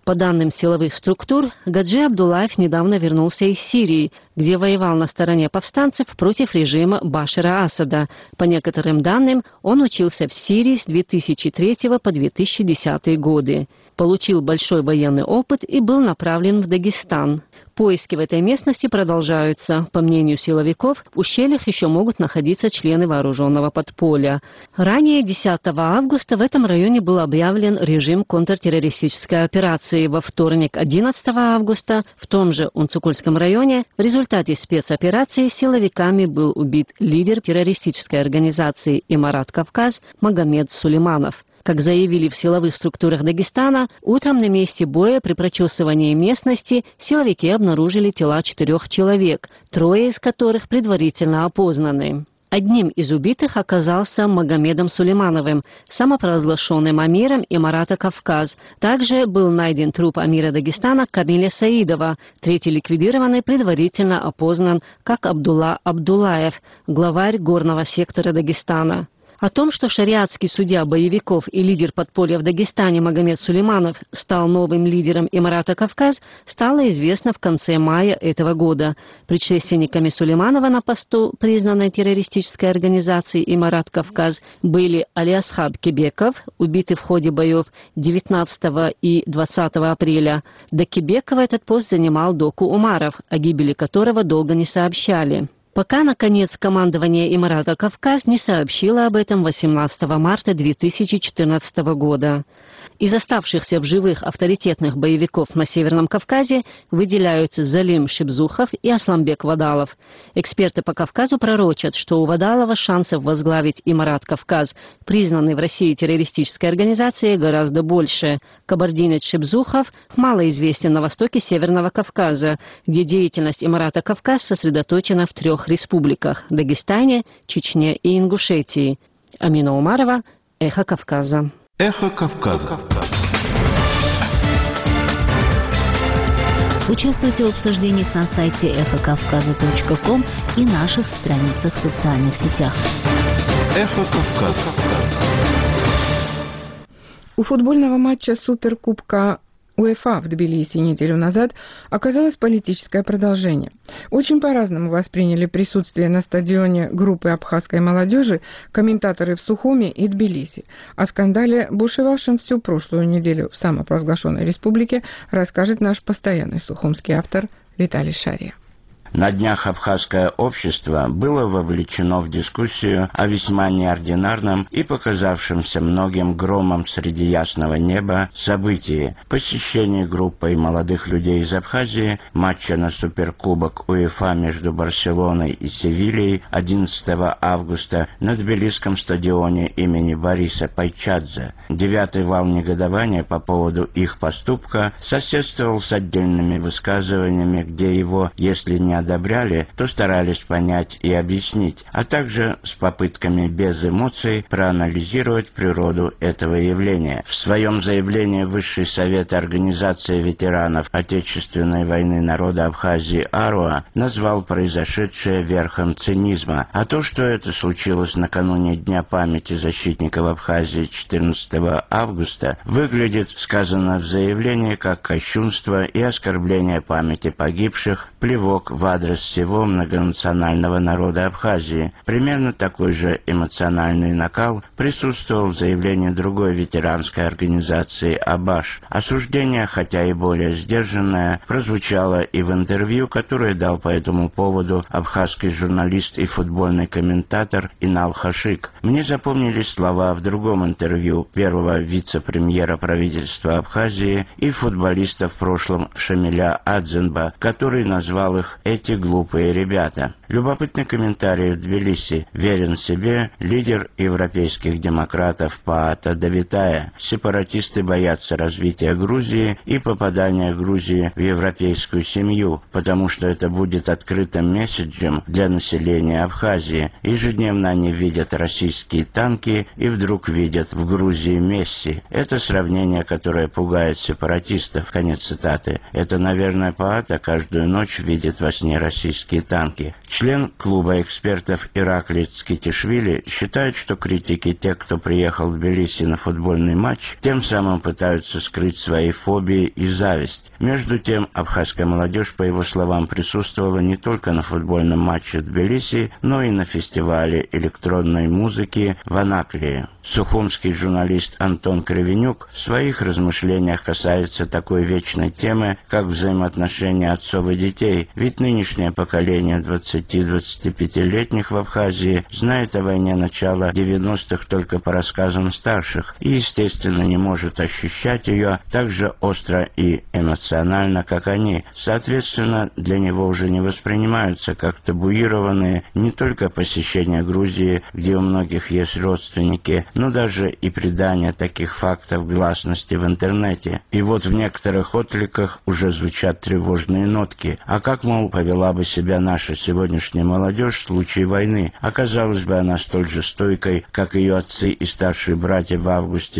По данным силовых структур, Гаджи Абдуллаев недавно вернулся из Сирии, где воевал на стороне повстанцев против режима Башара Асада. По некоторым данным, он учился в Сирии с 2003 по 2010 годы. Получил большой военный опыт и был направлен в Дагестан. Поиски в этой местности продолжаются. По мнению силовиков, в ущельях еще могут находиться члены вооруженного подполья. Ранее, 10 августа, в этом районе был объявлен режим контртеррористической операции. Во вторник, 11 августа, в том же Унцукульском районе, в результате спецоперации силовиками был убит лидер террористической организации «Имарат Кавказ» Магомед Сулейманов. Как заявили в силовых структурах Дагестана, утром на месте боя при прочесывании местности силовики обнаружили тела 4 человек, 3 из которых предварительно опознаны. Одним из убитых оказался Магомедом Сулеймановым, самопровозглашенным амиром Имарата Кавказ. Также был найден труп амира Дагестана Камиля Саидова. 3-й ликвидированный предварительно опознан как Абдулла Абдуллаев, главарь горного сектора Дагестана. О том, что шариатский судья боевиков и лидер подполья в Дагестане Магомед Сулейманов стал новым лидером Имарата Кавказ, стало известно в конце мая этого года. Предшественниками Сулейманова на посту признанной террористической организации Имарат Кавказ были Алиасхаб Кебеков, убитый в ходе боев 19 и 20 апреля. До Кебекова этот пост занимал Доку Умаров, о гибели которого долго не сообщали. Пока, наконец, командование Имарата Кавказ не сообщило об этом 18 марта 2014 года. Из оставшихся в живых авторитетных боевиков на Северном Кавказе выделяются Залим Шибзухов и Асламбек Вадалов. Эксперты по Кавказу пророчат, что у Вадалова шансов возглавить Имарат Кавказ, признанный в России террористической организацией, гораздо больше. Кабардинец Шибзухов мало известен на востоке Северного Кавказа, где деятельность Имарата Кавказ сосредоточена в 3 республиках – Дагестане, Чечне и Ингушетии. Амина Умарова, Эхо Кавказа. Эхо Кавказа. Участвуйте в обсуждениях на сайте эхокавказа.ком и наших страницах в социальных сетях. Эхо Кавказа. У футбольного матча Суперкубка УЕФА в Тбилиси неделю назад оказалось политическое продолжение. Очень по-разному восприняли присутствие на стадионе группы абхазской молодежи комментаторы в Сухуми и Тбилиси. О скандале, бушевавшем всю прошлую неделю в самопровозглашенной республике, расскажет наш постоянный сухумский автор Виталий Шария. На днях абхазское общество было вовлечено в дискуссию о весьма неординарном и показавшемся многим громом среди ясного неба событии – посещении группой молодых людей из Абхазии матча на Суперкубок УЕФА между Барселоной и Севильей 11 августа на Тбилисском стадионе имени Бориса Пайчадзе. 9-й вал негодования по поводу их поступка соседствовал с отдельными высказываниями, где его, если не одобряли, то старались понять и объяснить, а также с попытками без эмоций проанализировать природу этого явления. В своем заявлении Высший совет Организации ветеранов Отечественной войны народа Абхазии АРОА назвал произошедшее верхом цинизма, а то, что это случилось накануне Дня памяти защитников Абхазии 14 августа, выглядит, сказано в заявлении, как кощунство и оскорбление памяти погибших, плевок в адрес всего многонационального народа Абхазии. Примерно такой же эмоциональный накал присутствовал в заявлении другой ветеранской организации «Абаш». Осуждение, хотя и более сдержанное, прозвучало и в интервью, которое дал по этому поводу абхазский журналист и футбольный комментатор Инал Хашик. Мне запомнились слова в другом интервью первого вице-премьера правительства Абхазии и футболиста в прошлом Шамиля Адзенба, который назвал их «эти глупые ребята». Любопытный комментарий в Тбилиси. Верен себе лидер европейских демократов Паата Давитая. Сепаратисты боятся развития Грузии и попадания Грузии в европейскую семью, потому что это будет открытым месседжем для населения Абхазии. Ежедневно они видят российские танки и вдруг видят в Грузии Месси. Это сравнение, которое пугает сепаратистов. Конец цитаты. Это, наверное, Паата каждую ночь видит во сне лишние российские танки. Член клуба экспертов Ираклий Цкитишвили считает, что критики тех, кто приехал в Тбилиси на футбольный матч, тем самым пытаются скрыть свои фобии и зависть. Между тем, абхазская молодежь, по его словам, присутствовала не только на футбольном матче в Тбилиси, но и на фестивале электронной музыки в Анаклии. Сухумский журналист Антон Кривенюк в своих размышлениях касается такой вечной темы, как взаимоотношения отцов и детей, ведь нынешнее поколение 20-25-летних в Абхазии знает о войне начала 90-х только по рассказам старших и, естественно, не может ощущать ее так же остро и эмоционально, как они. Соответственно, для него уже не воспринимаются как табуированные не только посещения Грузии, где у многих есть родственники, но даже и придание таких фактов гласности в интернете. И вот в некоторых откликах уже звучат тревожные нотки. А как, мол, повела бы себя наша сегодняшняя молодежь в случае войны? Оказалось бы она столь же стойкой, как ее отцы и старшие братья в августе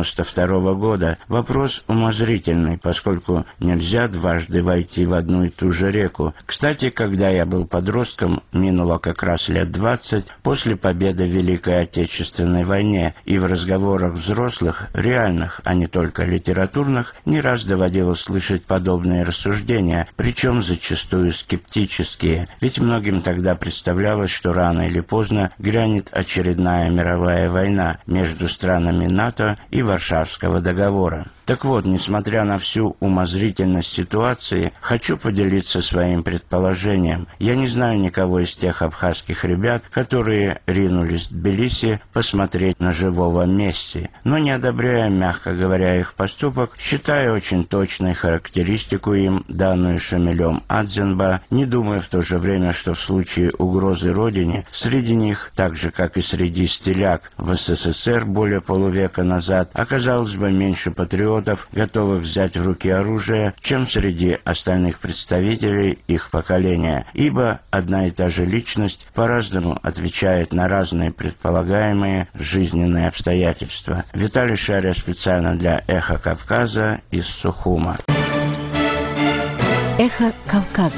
92 года. Вопрос умозрительный, поскольку нельзя дважды войти в одну и ту же реку. Кстати, когда я был подростком, минуло как раз лет 20 после победы в Великой Отечественной войне, и в разговорах взрослых, реальных, а не только литературных, не раз доводилось слышать подобные рассуждения, причем зачастую скептические, ведь многим тогда представлялось, что рано или поздно грянет очередная мировая война между странами НАТО и Варшавского договора. Так вот, несмотря на всю умозрительность ситуации, хочу поделиться своим предположением. Я не знаю никого из тех абхазских ребят, которые ринулись в Тбилиси посмотреть на живого Месси, но не одобряя, мягко говоря, их поступок, считаю очень точной характеристику им, данную Шамилем Адзенба, не думая в то же время, что в случае угрозы родине, среди них, так же как и среди стиляк в СССР более полувека назад, оказалось бы меньше патриотов, готовых взять в руки оружие, чем среди остальных представителей их поколения, ибо одна и та же личность по-разному отвечает на разные предполагаемые жизненные обстоятельства. Виталий Шария специально для «Эхо Кавказа» из Сухума. «Эхо Кавказа».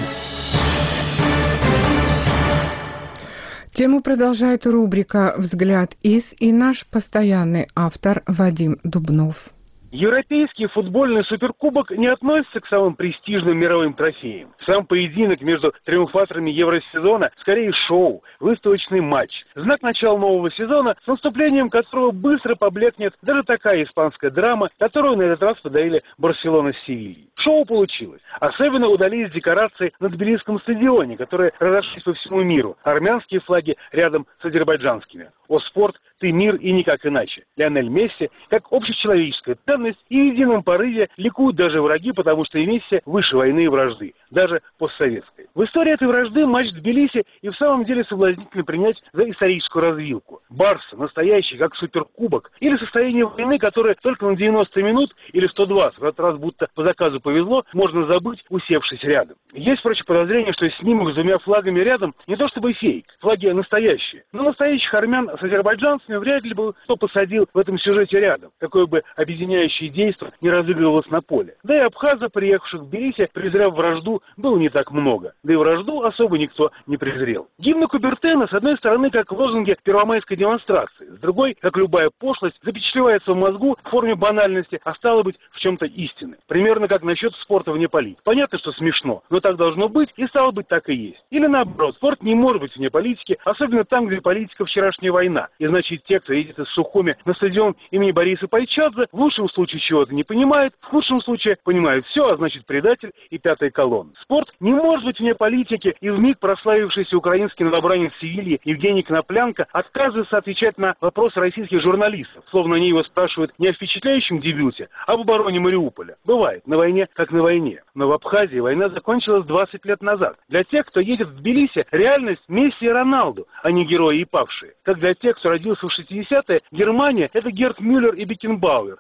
Тему продолжает рубрика «Взгляд из» и наш постоянный автор Вадим Дубнов. Европейский футбольный суперкубок не относится к самым престижным мировым трофеям. Сам поединок между триумфаторами Евросезона скорее шоу, выставочный матч. Знак начала нового сезона, с наступлением которого быстро поблекнет даже такая испанская драма, которую на этот раз подарили Барселона с Севильей. Шоу получилось. Особенно удались декорации на Тбилисском стадионе, которые разошлись по всему миру. Армянские флаги рядом с азербайджанскими. О, спорт, ты мир и никак иначе. Лионель Месси, как общечеловеческая ценность, и в едином порыве ликуют даже враги, потому что и Месси выше войны и вражды, даже постсоветской. В истории этой вражды матч в Тбилиси и в самом деле соблазнительно принять за историческую развилку. Барса, настоящий, как суперкубок, или состояние войны, которое только на 90 минут или 120, в этот раз будто по заказу повезло, можно забыть, усевшись рядом. Есть, впрочем, подозрение, что снимок с двумя флагами рядом не то чтобы фейк, флаги настоящие, но настоящих армян с азербайджанцами вряд ли бы кто посадил в этом сюжете рядом, какое бы объединяющее действо не разыгрывалось на поле. Да и абхазов, приехавших в Тбилиси, презрев вражду, было не так много, да и вражду особо никто не презрел. Гимн Кубертена, с одной стороны, как в лозунге первомайской демонстрации, с другой, как любая пошлость, запечатлевается в мозгу в форме банальности, а стало быть, в чем-то истины. Примерно как насчет спорта вне политики. Понятно, что смешно, но так должно быть, и стало быть, так и есть. Или наоборот, спорт не может быть вне политики, особенно там, где политика вчерашняя война. И значит, те, кто едет из Сухуми на стадион имени Бориса Пайчадзе, в лучшем случае чего-то не понимает, в худшем случае понимает все, а значит предатель и пятая колонна. Спорт не может быть вне политики, и вмиг прославившийся украинский новобранец Севильи Евгений Коноплянка отказывается отвечать на вопросы российских журналистов, словно они его спрашивают не о впечатляющем дебюте, а об обороне Мариуполя. Бывает, на войне как на войне. Но в Абхазии война закончилась 20 лет назад. Для тех, кто едет в Тбилиси, реальность Месси и Роналду, а не герои и павшие. Как для тех, кто родился в 60-е, Германия — это Герт Мюллер и Бекенбауэр, а не Сталинград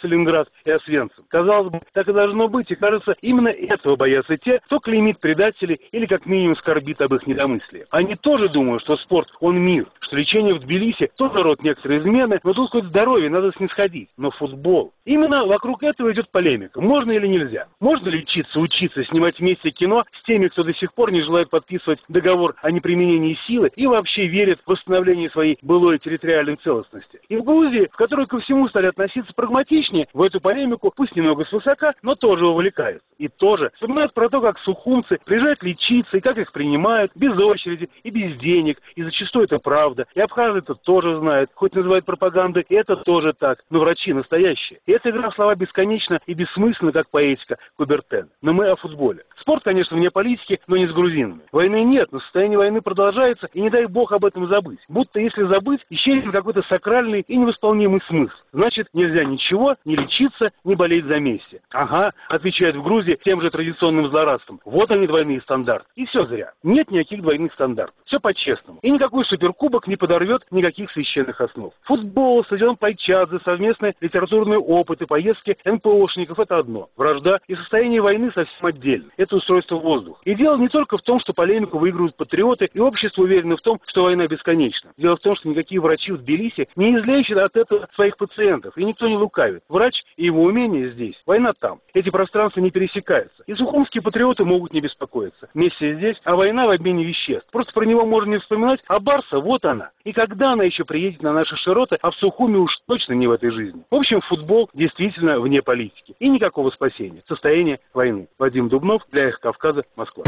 Сталинград и Освенцим. Казалось бы, так и должно быть, и кажется, именно этого боятся те, кто клеймит предателей или как минимум скорбит об их недомыслии. Они тоже думают, что спорт, он мир, что лечение в Тбилиси тоже род некоторые измены, но тут хоть здоровье, надо снисходить. Но футбол. Именно вокруг этого идет полемика. Можно или нельзя? Можно лечиться, учиться, снимать вместе кино с теми, кто до сих пор не желает подписывать договор о неприменении силы и вообще верит в восстановление своей былой территориальной целостности. И в Грузии, в которой ко всему стали относиться прагматичнее, в эту полемику, пусть немного свысока, но тоже увлекаются. И тоже вспоминают про то, как сухумцы приезжают лечиться, и как их принимают, без очереди и без денег. И зачастую это правда. И абхазы это тоже знают, хоть называют пропагандой, и это тоже так. Но врачи настоящие. И эта игра в слова бесконечна и бессмысленна, как поэтика Кубертена. Но мы о футболе. Спорт, конечно, вне политики, но не с грузинами. Войны нет, но состояние войны продолжается, и не дай бог об этом забыть. Будто если забыть, исчезнет какой-то сакральный и невосполнимый смысл. Значит, нельзя ничего, не лечиться, не болеть за Месси. Ага, отвечают в Грузии тем же традиционным злорадством. Вот они, двойные стандарты. И все зря. Нет никаких двойных стандартов. Все по-честному. И никакой суперкубок не подорвет никаких священных основ. Футбол, стадион Пайчадзе, совместные литературные опыты, поездки НПОшников – это одно. Вражда и состояние войны совсем отдельно. Это устройство воздуха. И дело не только в том, что полемику выигрывают патриоты, и общество уверено в том, что война бесконечна. Дело в том, что никакие врачи в Тбилиси не излечат от этого своих пациентов, и никто не лукавит. Врач и его умение здесь, война там. Эти пространства не пересекаются. И сухумские патриоты могут не беспокоиться. Месси здесь, а война в обмене веществ. Просто про него можно не вспоминать, а Барса, вот она. И когда она еще приедет на наши широты, а в Сухуми уж точно не в этой жизни. В общем, футбол действительно вне политики. И никакого спасения. Состояние войны. Вадим Дубнов, для «Эхо Кавказа», Москва.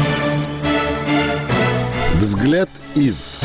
Взгляд из...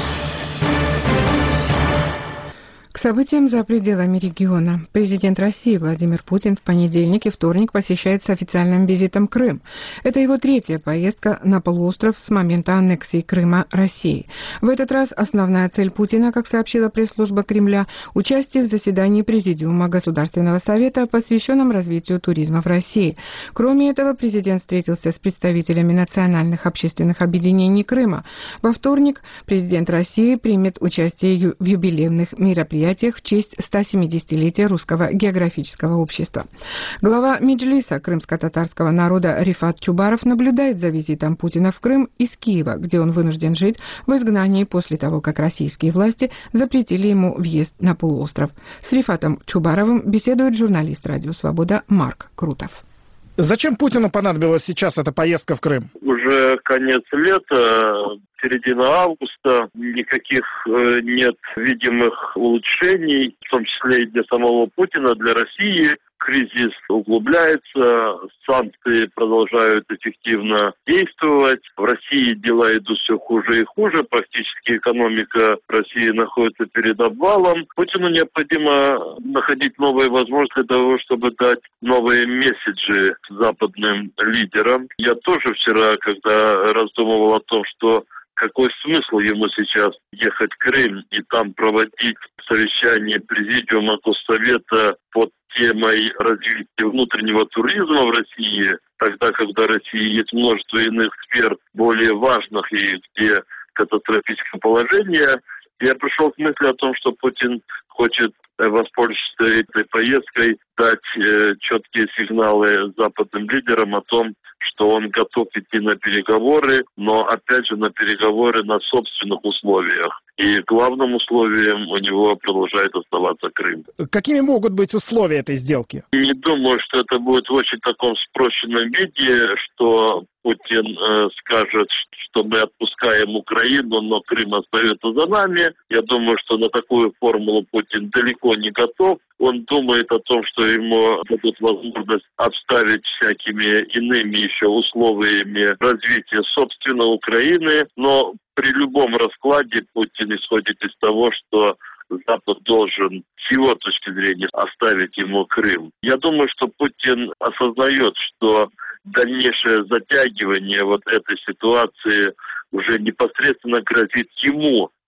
К событиям за пределами региона. Президент России Владимир Путин в понедельник и вторник посещает с официальным визитом Крым. Это его третья поездка на полуостров с момента аннексии Крыма России. В этот раз основная цель Путина, как сообщила пресс-служба Кремля, участие в заседании Президиума Государственного совета, посвященном развитию туризма в России. Кроме этого, президент встретился с представителями национальных общественных объединений Крыма. Во вторник президент России примет участие в юбилейных мероприятиях в честь 170-летия Русского географического общества. Глава Меджлиса крымско-татарского народа Рифат Чубаров наблюдает за визитом Путина в Крым из Киева, где он вынужден жить в изгнании после того, как российские власти запретили ему въезд на полуостров. С Рифатом Чубаровым беседует журналист «Радио Свобода» Марк Крутов. Зачем Путину понадобилась сейчас эта поездка в Крым? Уже конец лета, середина августа, никаких нет видимых улучшений, в том числе и для самого Путина, для России. Кризис углубляется, санкции продолжают эффективно действовать. В России дела идут все хуже и хуже. Практически экономика России находится перед обвалом. Путину необходимо находить новые возможности для того, чтобы дать новые месседжи западным лидерам. Я тоже вчера, когда раздумывал о том, что какой смысл ему сейчас ехать в Крым и там проводить совещание Президиума Госсовета под темой развития внутреннего туризма в России, тогда, когда в России есть множество иных сфер более важных и где катастрофическое положение, я пришел к мысли о том, что Путин хочет воспользоваться этой поездкой, дать четкие сигналы западным лидерам о том, что он готов идти на переговоры, но опять же на переговоры на собственных условиях. И главным условием у него продолжает оставаться Крым. Какими могут быть условия этой сделки? Не думаю, что это будет в очень таком спрощенном виде, что Путин скажет, что мы отпускаем Украину, но Крым остается за нами. Я думаю, что на такую формулу Путин далеко не готов. Он думает о том, что ему дадут возможность обставить всякими иными еще условиями развития собственной Украины, но при любом раскладе Путин исходит из того, что Запад должен, с его точки зрения, оставить ему Крым. Я думаю, что Путин осознает, что дальнейшее затягивание вот этой ситуации уже непосредственно грозит ему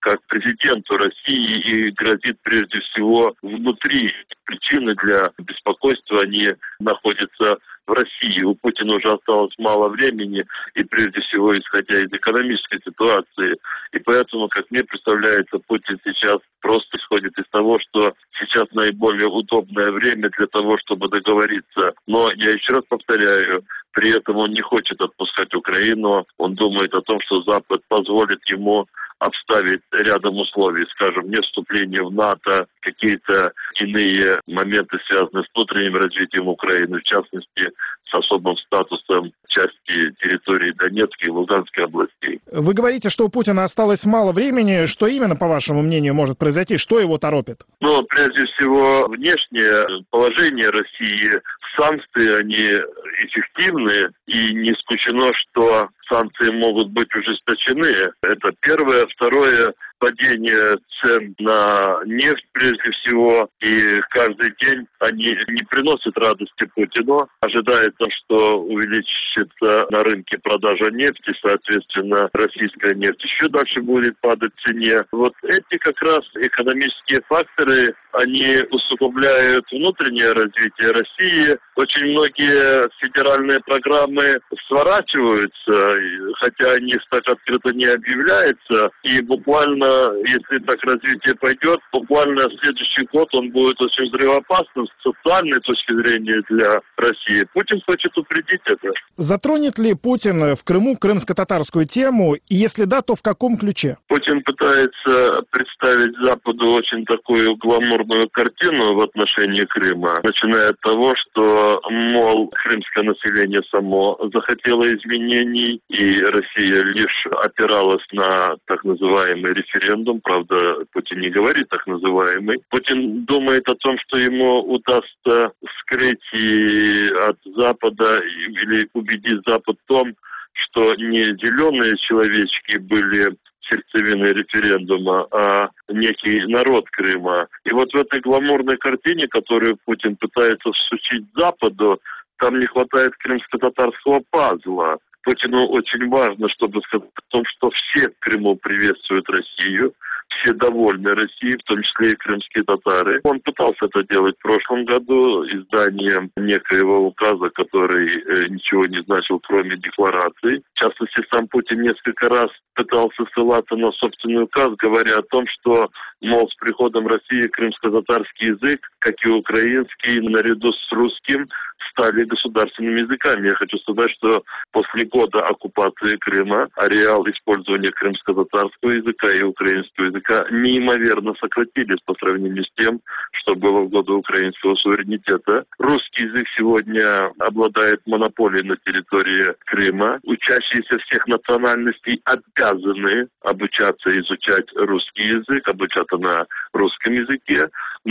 как президенту России и грозит прежде всего внутри. Причины для беспокойства, они находятся в России. У Путина уже осталось мало времени, и прежде всего исходя из экономической ситуации. И поэтому, как мне представляется, Путин сейчас просто исходит из того, что сейчас наиболее удобное время для того, чтобы договориться. Но я еще раз повторяю, при этом он не хочет отпускать Украину. Он думает о том, что Запад позволит ему обставить рядом условий, скажем, не вступление в НАТО, какие-то иные моменты, связанные с внутренним развитием Украины, в частности, с особым статусом части территории Донецкой и Луганской областей. Вы говорите, что у Путина осталось мало времени. Что именно, по вашему мнению, может произойти? Что его торопит? Ну, прежде всего, внешнее положение России, санкции, они эффективны, и не исключено, что санкции могут быть ужесточены. Это первое. Второе, падение цен на нефть прежде всего, и каждый день они не приносят радости Путину. Ожидается, что увеличится на рынке продажа нефти, соответственно, российская нефть еще дальше будет падать в цене. Вот эти как раз экономические факторы, они усугубляют внутреннее развитие России. Очень многие федеральные программы сворачиваются, хотя они так открыто не объявляются, и буквально, если так развитие пойдет, буквально следующий год он будет очень взрывоопасным с социальной точки зрения для России. Путин хочет упредить это. Затронет ли Путин в Крыму крымско-татарскую тему, и если да, то в каком ключе? Путин пытается представить Западу очень такую гламурную картину в отношении Крыма, начиная от того, что, мол, крымское население само захотело изменений, и Россия лишь опиралась на так называемый референдум. Правда, Путин не говорит так называемый. Путин думает о том, что ему удастся скрыть и от Запада или убедить Запад в том, что не зеленые человечки были сердцевиной референдума, а некий народ Крыма. И вот в этой гламурной картине, которую Путин пытается всучить Западу, там не хватает крымско-татарского пазла. Путину очень важно, чтобы сказать о том, что все в Крыму приветствуют Россию, все довольны Россией, в том числе и крымские татары. Он пытался это делать в прошлом году изданием некоего указа, который ничего не значил, кроме деклараций. В частности, сам Путин несколько раз пытался ссылаться на собственный указ, говоря о том, что, мол, с приходом России крымско-татарский язык, как и украинский, наряду с русским, стали государственными языками. Я хочу сказать, что после года оккупации Крыма ареал использования крымско-татарского языка и украинского языка неимоверно сократились по сравнению с тем, что было в годы украинского суверенитета. Русский язык сегодня обладает монополией на территории Крыма. Учащиеся всех национальностей обязаны обучаться и изучать русский язык, обучаться на русском языке,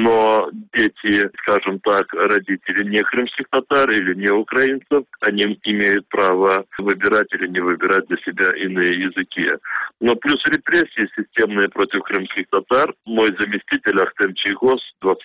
но дети, скажем так, родители не крымских татар или не украинцев, они имеют право выбирать или не выбирать для себя иные языки. Но плюс репрессии системные против крымских татар. Мой заместитель Ахтем Чийгоз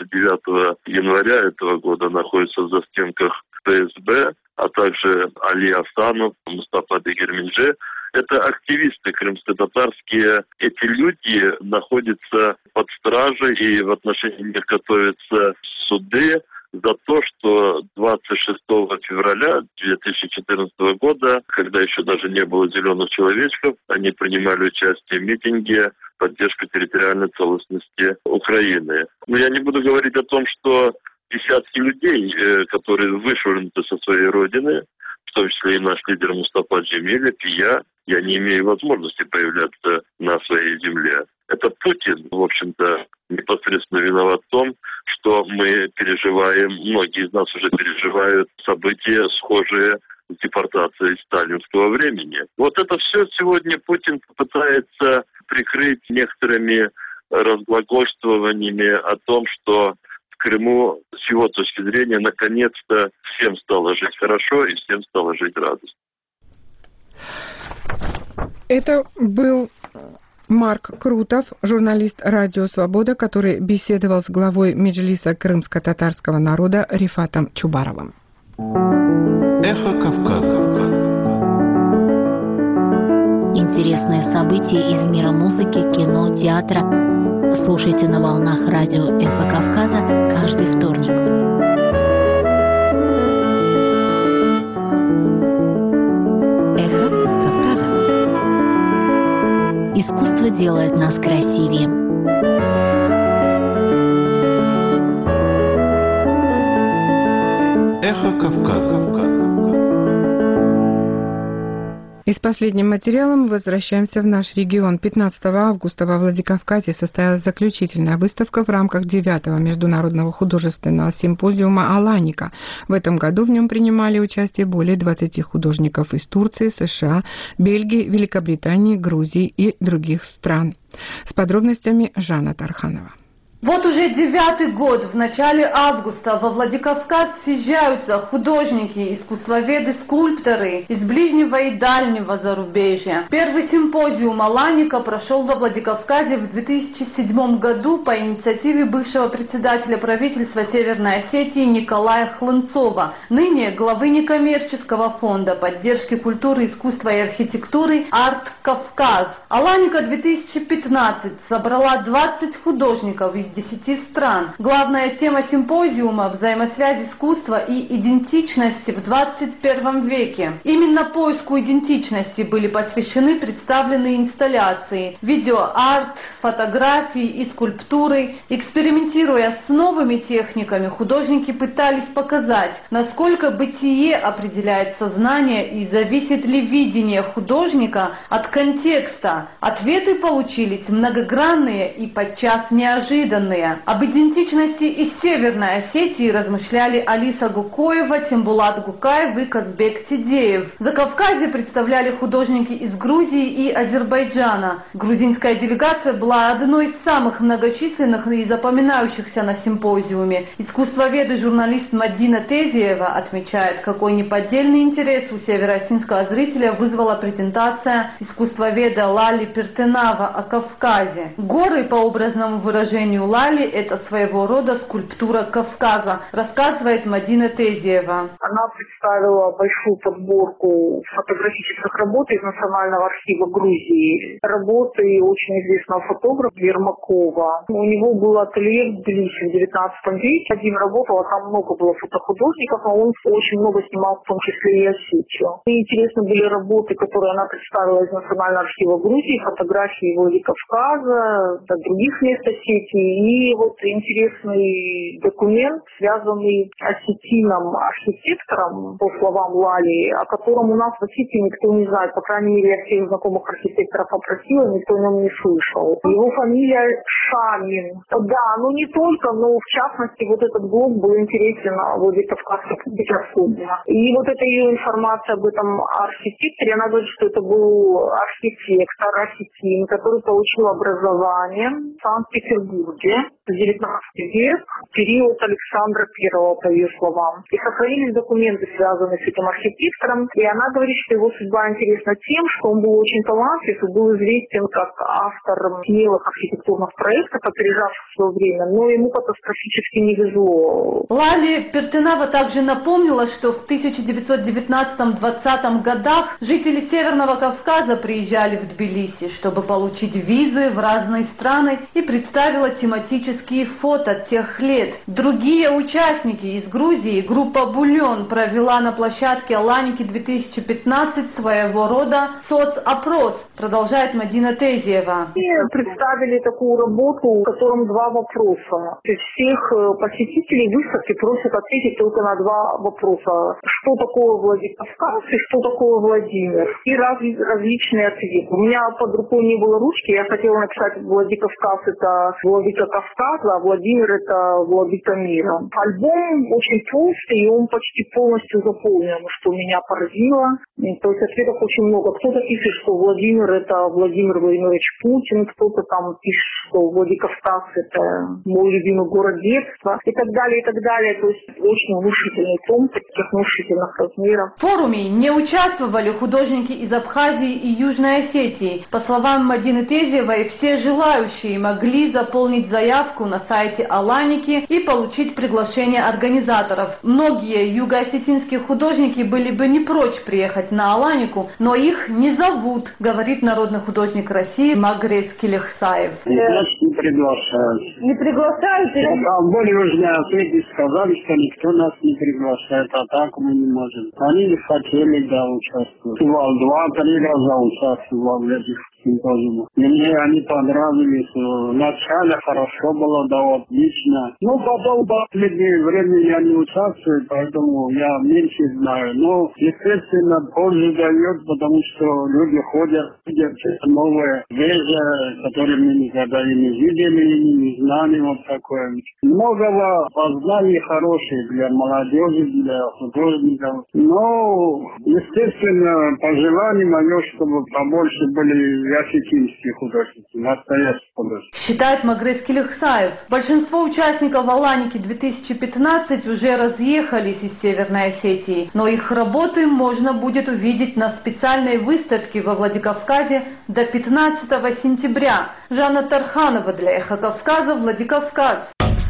29 января этого года находится в застенках ФСБ, а также Али Асанов, Мустафа Дегерминже. Это активисты крымско-татарские. Эти люди находятся под стражей, и в отношении них готовятся суды за то, что 26 февраля 2014 года, когда еще даже не было зеленых человечков, они принимали участие в митинге в поддержку территориальной целостности Украины. Но я не буду говорить о том, что десятки людей, которые вышвырнуты со своей родины, в том числе и наш лидер Мустафа Джемилев, и я не имею возможности появляться на своей земле. Это Путин, в общем-то, непосредственно виноват в том, что мы переживаем, многие из нас уже переживают события, схожие с депортацией сталинского времени. Вот это все сегодня Путин пытается прикрыть некоторыми разглагольствованиями о том, что в Крыму, с его точки зрения, наконец-то всем стало жить хорошо и всем стало жить радостно. Это был Марк Крутов, журналист «Радио Свобода», который беседовал с главой Меджлиса крымско-татарского народа Рифатом Чубаровым. Эхо Кавказа. интересные события из мира музыки, кино, театра слушайте на волнах радио «Эхо Кавказа» каждый вторник. «Эхо Кавказа». Искусство делает нас красивее. «Эхо Кавказа». И с последним материалом мы возвращаемся в наш регион. 15 августа во Владикавказе состоялась заключительная выставка в рамках 9-го международного художественного симпозиума «Аланика». В этом году в нем принимали участие более 20 художников из Турции, США, Бельгии, Великобритании, Грузии и других стран. С подробностями Жанна Тарханова. Вот уже 9-й год, в начале августа, во Владикавказ съезжаются художники, искусствоведы, скульпторы из ближнего и дальнего зарубежья. Первый симпозиум «Аланика» прошел во Владикавказе в 2007 году по инициативе бывшего председателя правительства Северной Осетии Николая Хлынцова, ныне главы некоммерческого фонда поддержки культуры, искусства и архитектуры «Арт Кавказ». «Аланика 2015» собрала 20 художников из 10 стран. Главная тема симпозиума – взаимосвязь искусства и идентичности в 21 веке. Именно поиску идентичности были посвящены представленные инсталляции, видеоарт, фотографии и скульптуры. Экспериментируя с новыми техниками, художники пытались показать, насколько бытие определяет сознание и зависит ли видение художника от контекста. Ответы получились многогранные и подчас неожиданные. Об идентичности из Северной Осетии размышляли Алиса Гукоева, Тембулат Гукаев и Казбек Тидеев. Закавказье представляли художники из Грузии и Азербайджана. Грузинская делегация была одной из самых многочисленных и запоминающихся на симпозиуме. Искусствовед и журналист Мадина Тезиева отмечает, какой неподдельный интерес у североосетинского зрителя вызвала презентация искусствоведа Лали Пертенава о Кавказе. Горы, по образному выражению Лали, это своего рода скульптура Кавказа, рассказывает Мадина Тезиева. Она представила большую подборку фотографических работ из Национального архива Грузии. Работы очень известного фотографа Ермакова. У него был ателье в Тбилиси в 19 веке. Один работал, а там много было фотохудожников, но он очень много снимал, в том числе и Осетию. И интересны были работы, которые она представила из Национального архива Грузии, фотографии Владикавказа, других мест Осетии. И вот интересный документ, связанный с осетином-архитектором, по словам Лали, о котором у нас в Осетии никто не знает. По крайней мере, я всех знакомых архитекторов опросила, никто о нем не слышал. Его фамилия Шамин. Да, ну не только, но в частности вот этот блог был интересен Владикавказской публике особенно. И вот эта ее информация об этом архитекторе, она говорит, что это был архитектор, осетин, который получил образование в Санкт-Петербурге в 19 век, период Александра I, по ее словам. И сохранились документы, связанные с этим архитектором. И она говорит, что его судьба интересна тем, что он был очень талантлив и был известен как автор смелых архитектурных проектов, опережавших свое время, но ему катастрофически не везло. Лали Пертенава также напомнила, что в 1919-20 годах жители Северного Кавказа приезжали в Тбилиси, чтобы получить визы в разные страны, и представила тематические фото тех лет. Другие участники из Грузии, группа «Бульон», провела на площадке «Аланики 2015» своего рода соцопрос, продолжает Мадина Тезиева. И представили такую работу, в котором два вопроса. Всех посетителей выставки просят ответить только на два вопроса. Что такое Владикавказ и что такое Владимир? И различные ответы. У меня под рукой не было ручки, я хотела написать Владикавказ — это Владыка Кавказа, а Владимир — это Владыка мира. Альбом очень толстый, и он почти полностью заполнен, что меня поразило. То есть ответов очень много. Кто-то пишет, что Владимир — это Владимир Владимирович Путин, кто-то там пишет, что Владикавказ — это мой любимый город детства, и так далее, и так далее. То есть очень внушительный том, таких внушительных размеров. В форуме не участвовали художники из Абхазии и Южной Осетии. По словам Мадины Тезиевой, все желающие могли заполнить заявку заявку на сайте Аланики и получить приглашение организаторов. Многие юго-осетинские художники были бы не прочь приехать на Аланику, но их не зовут, говорит народный художник России Магрес Килихсаев. Не приглашают. Не приглашают? Там были уже на свете сказали, что никто нас не приглашает, а так мы не можем. Они не хотели, да, участвовать. 2-3 раза участвовал в этих симпозиумах. И мне они понравились. Вначале хорошо было, да, отлично. Но потом последнее время я не участвую, поэтому я меньше знаю. Но, естественно, пользу дает, потому что люди ходят, видят что-то новое, свежее, которое мы никогда и не видели, и не знали, вот такое. Многого познаний хороших для молодежи, для художников. Но, естественно, пожелание мое, чтобы побольше были осетинские художники, настоящие художники. Считает Магрес Килихсаев. Большинство участников Аланики 2015 уже разъехались из Северной Осетии, но их работы можно будет увидеть на специальной выставке во Владикавказе до 15 сентября. Жанна Тарханова для Эхо Кавказа, Владикавказ.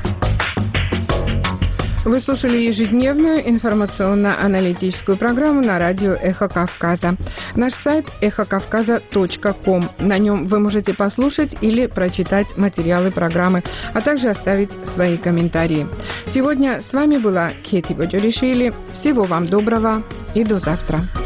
Вы слушали ежедневную информационно-аналитическую программу на радио «Эхо Кавказа». Наш сайт эхокавказа.ком. На нем вы можете послушать или прочитать материалы программы, а также оставить свои комментарии. Сегодня с вами была Кети Боджоришвили. Всего вам доброго и до завтра.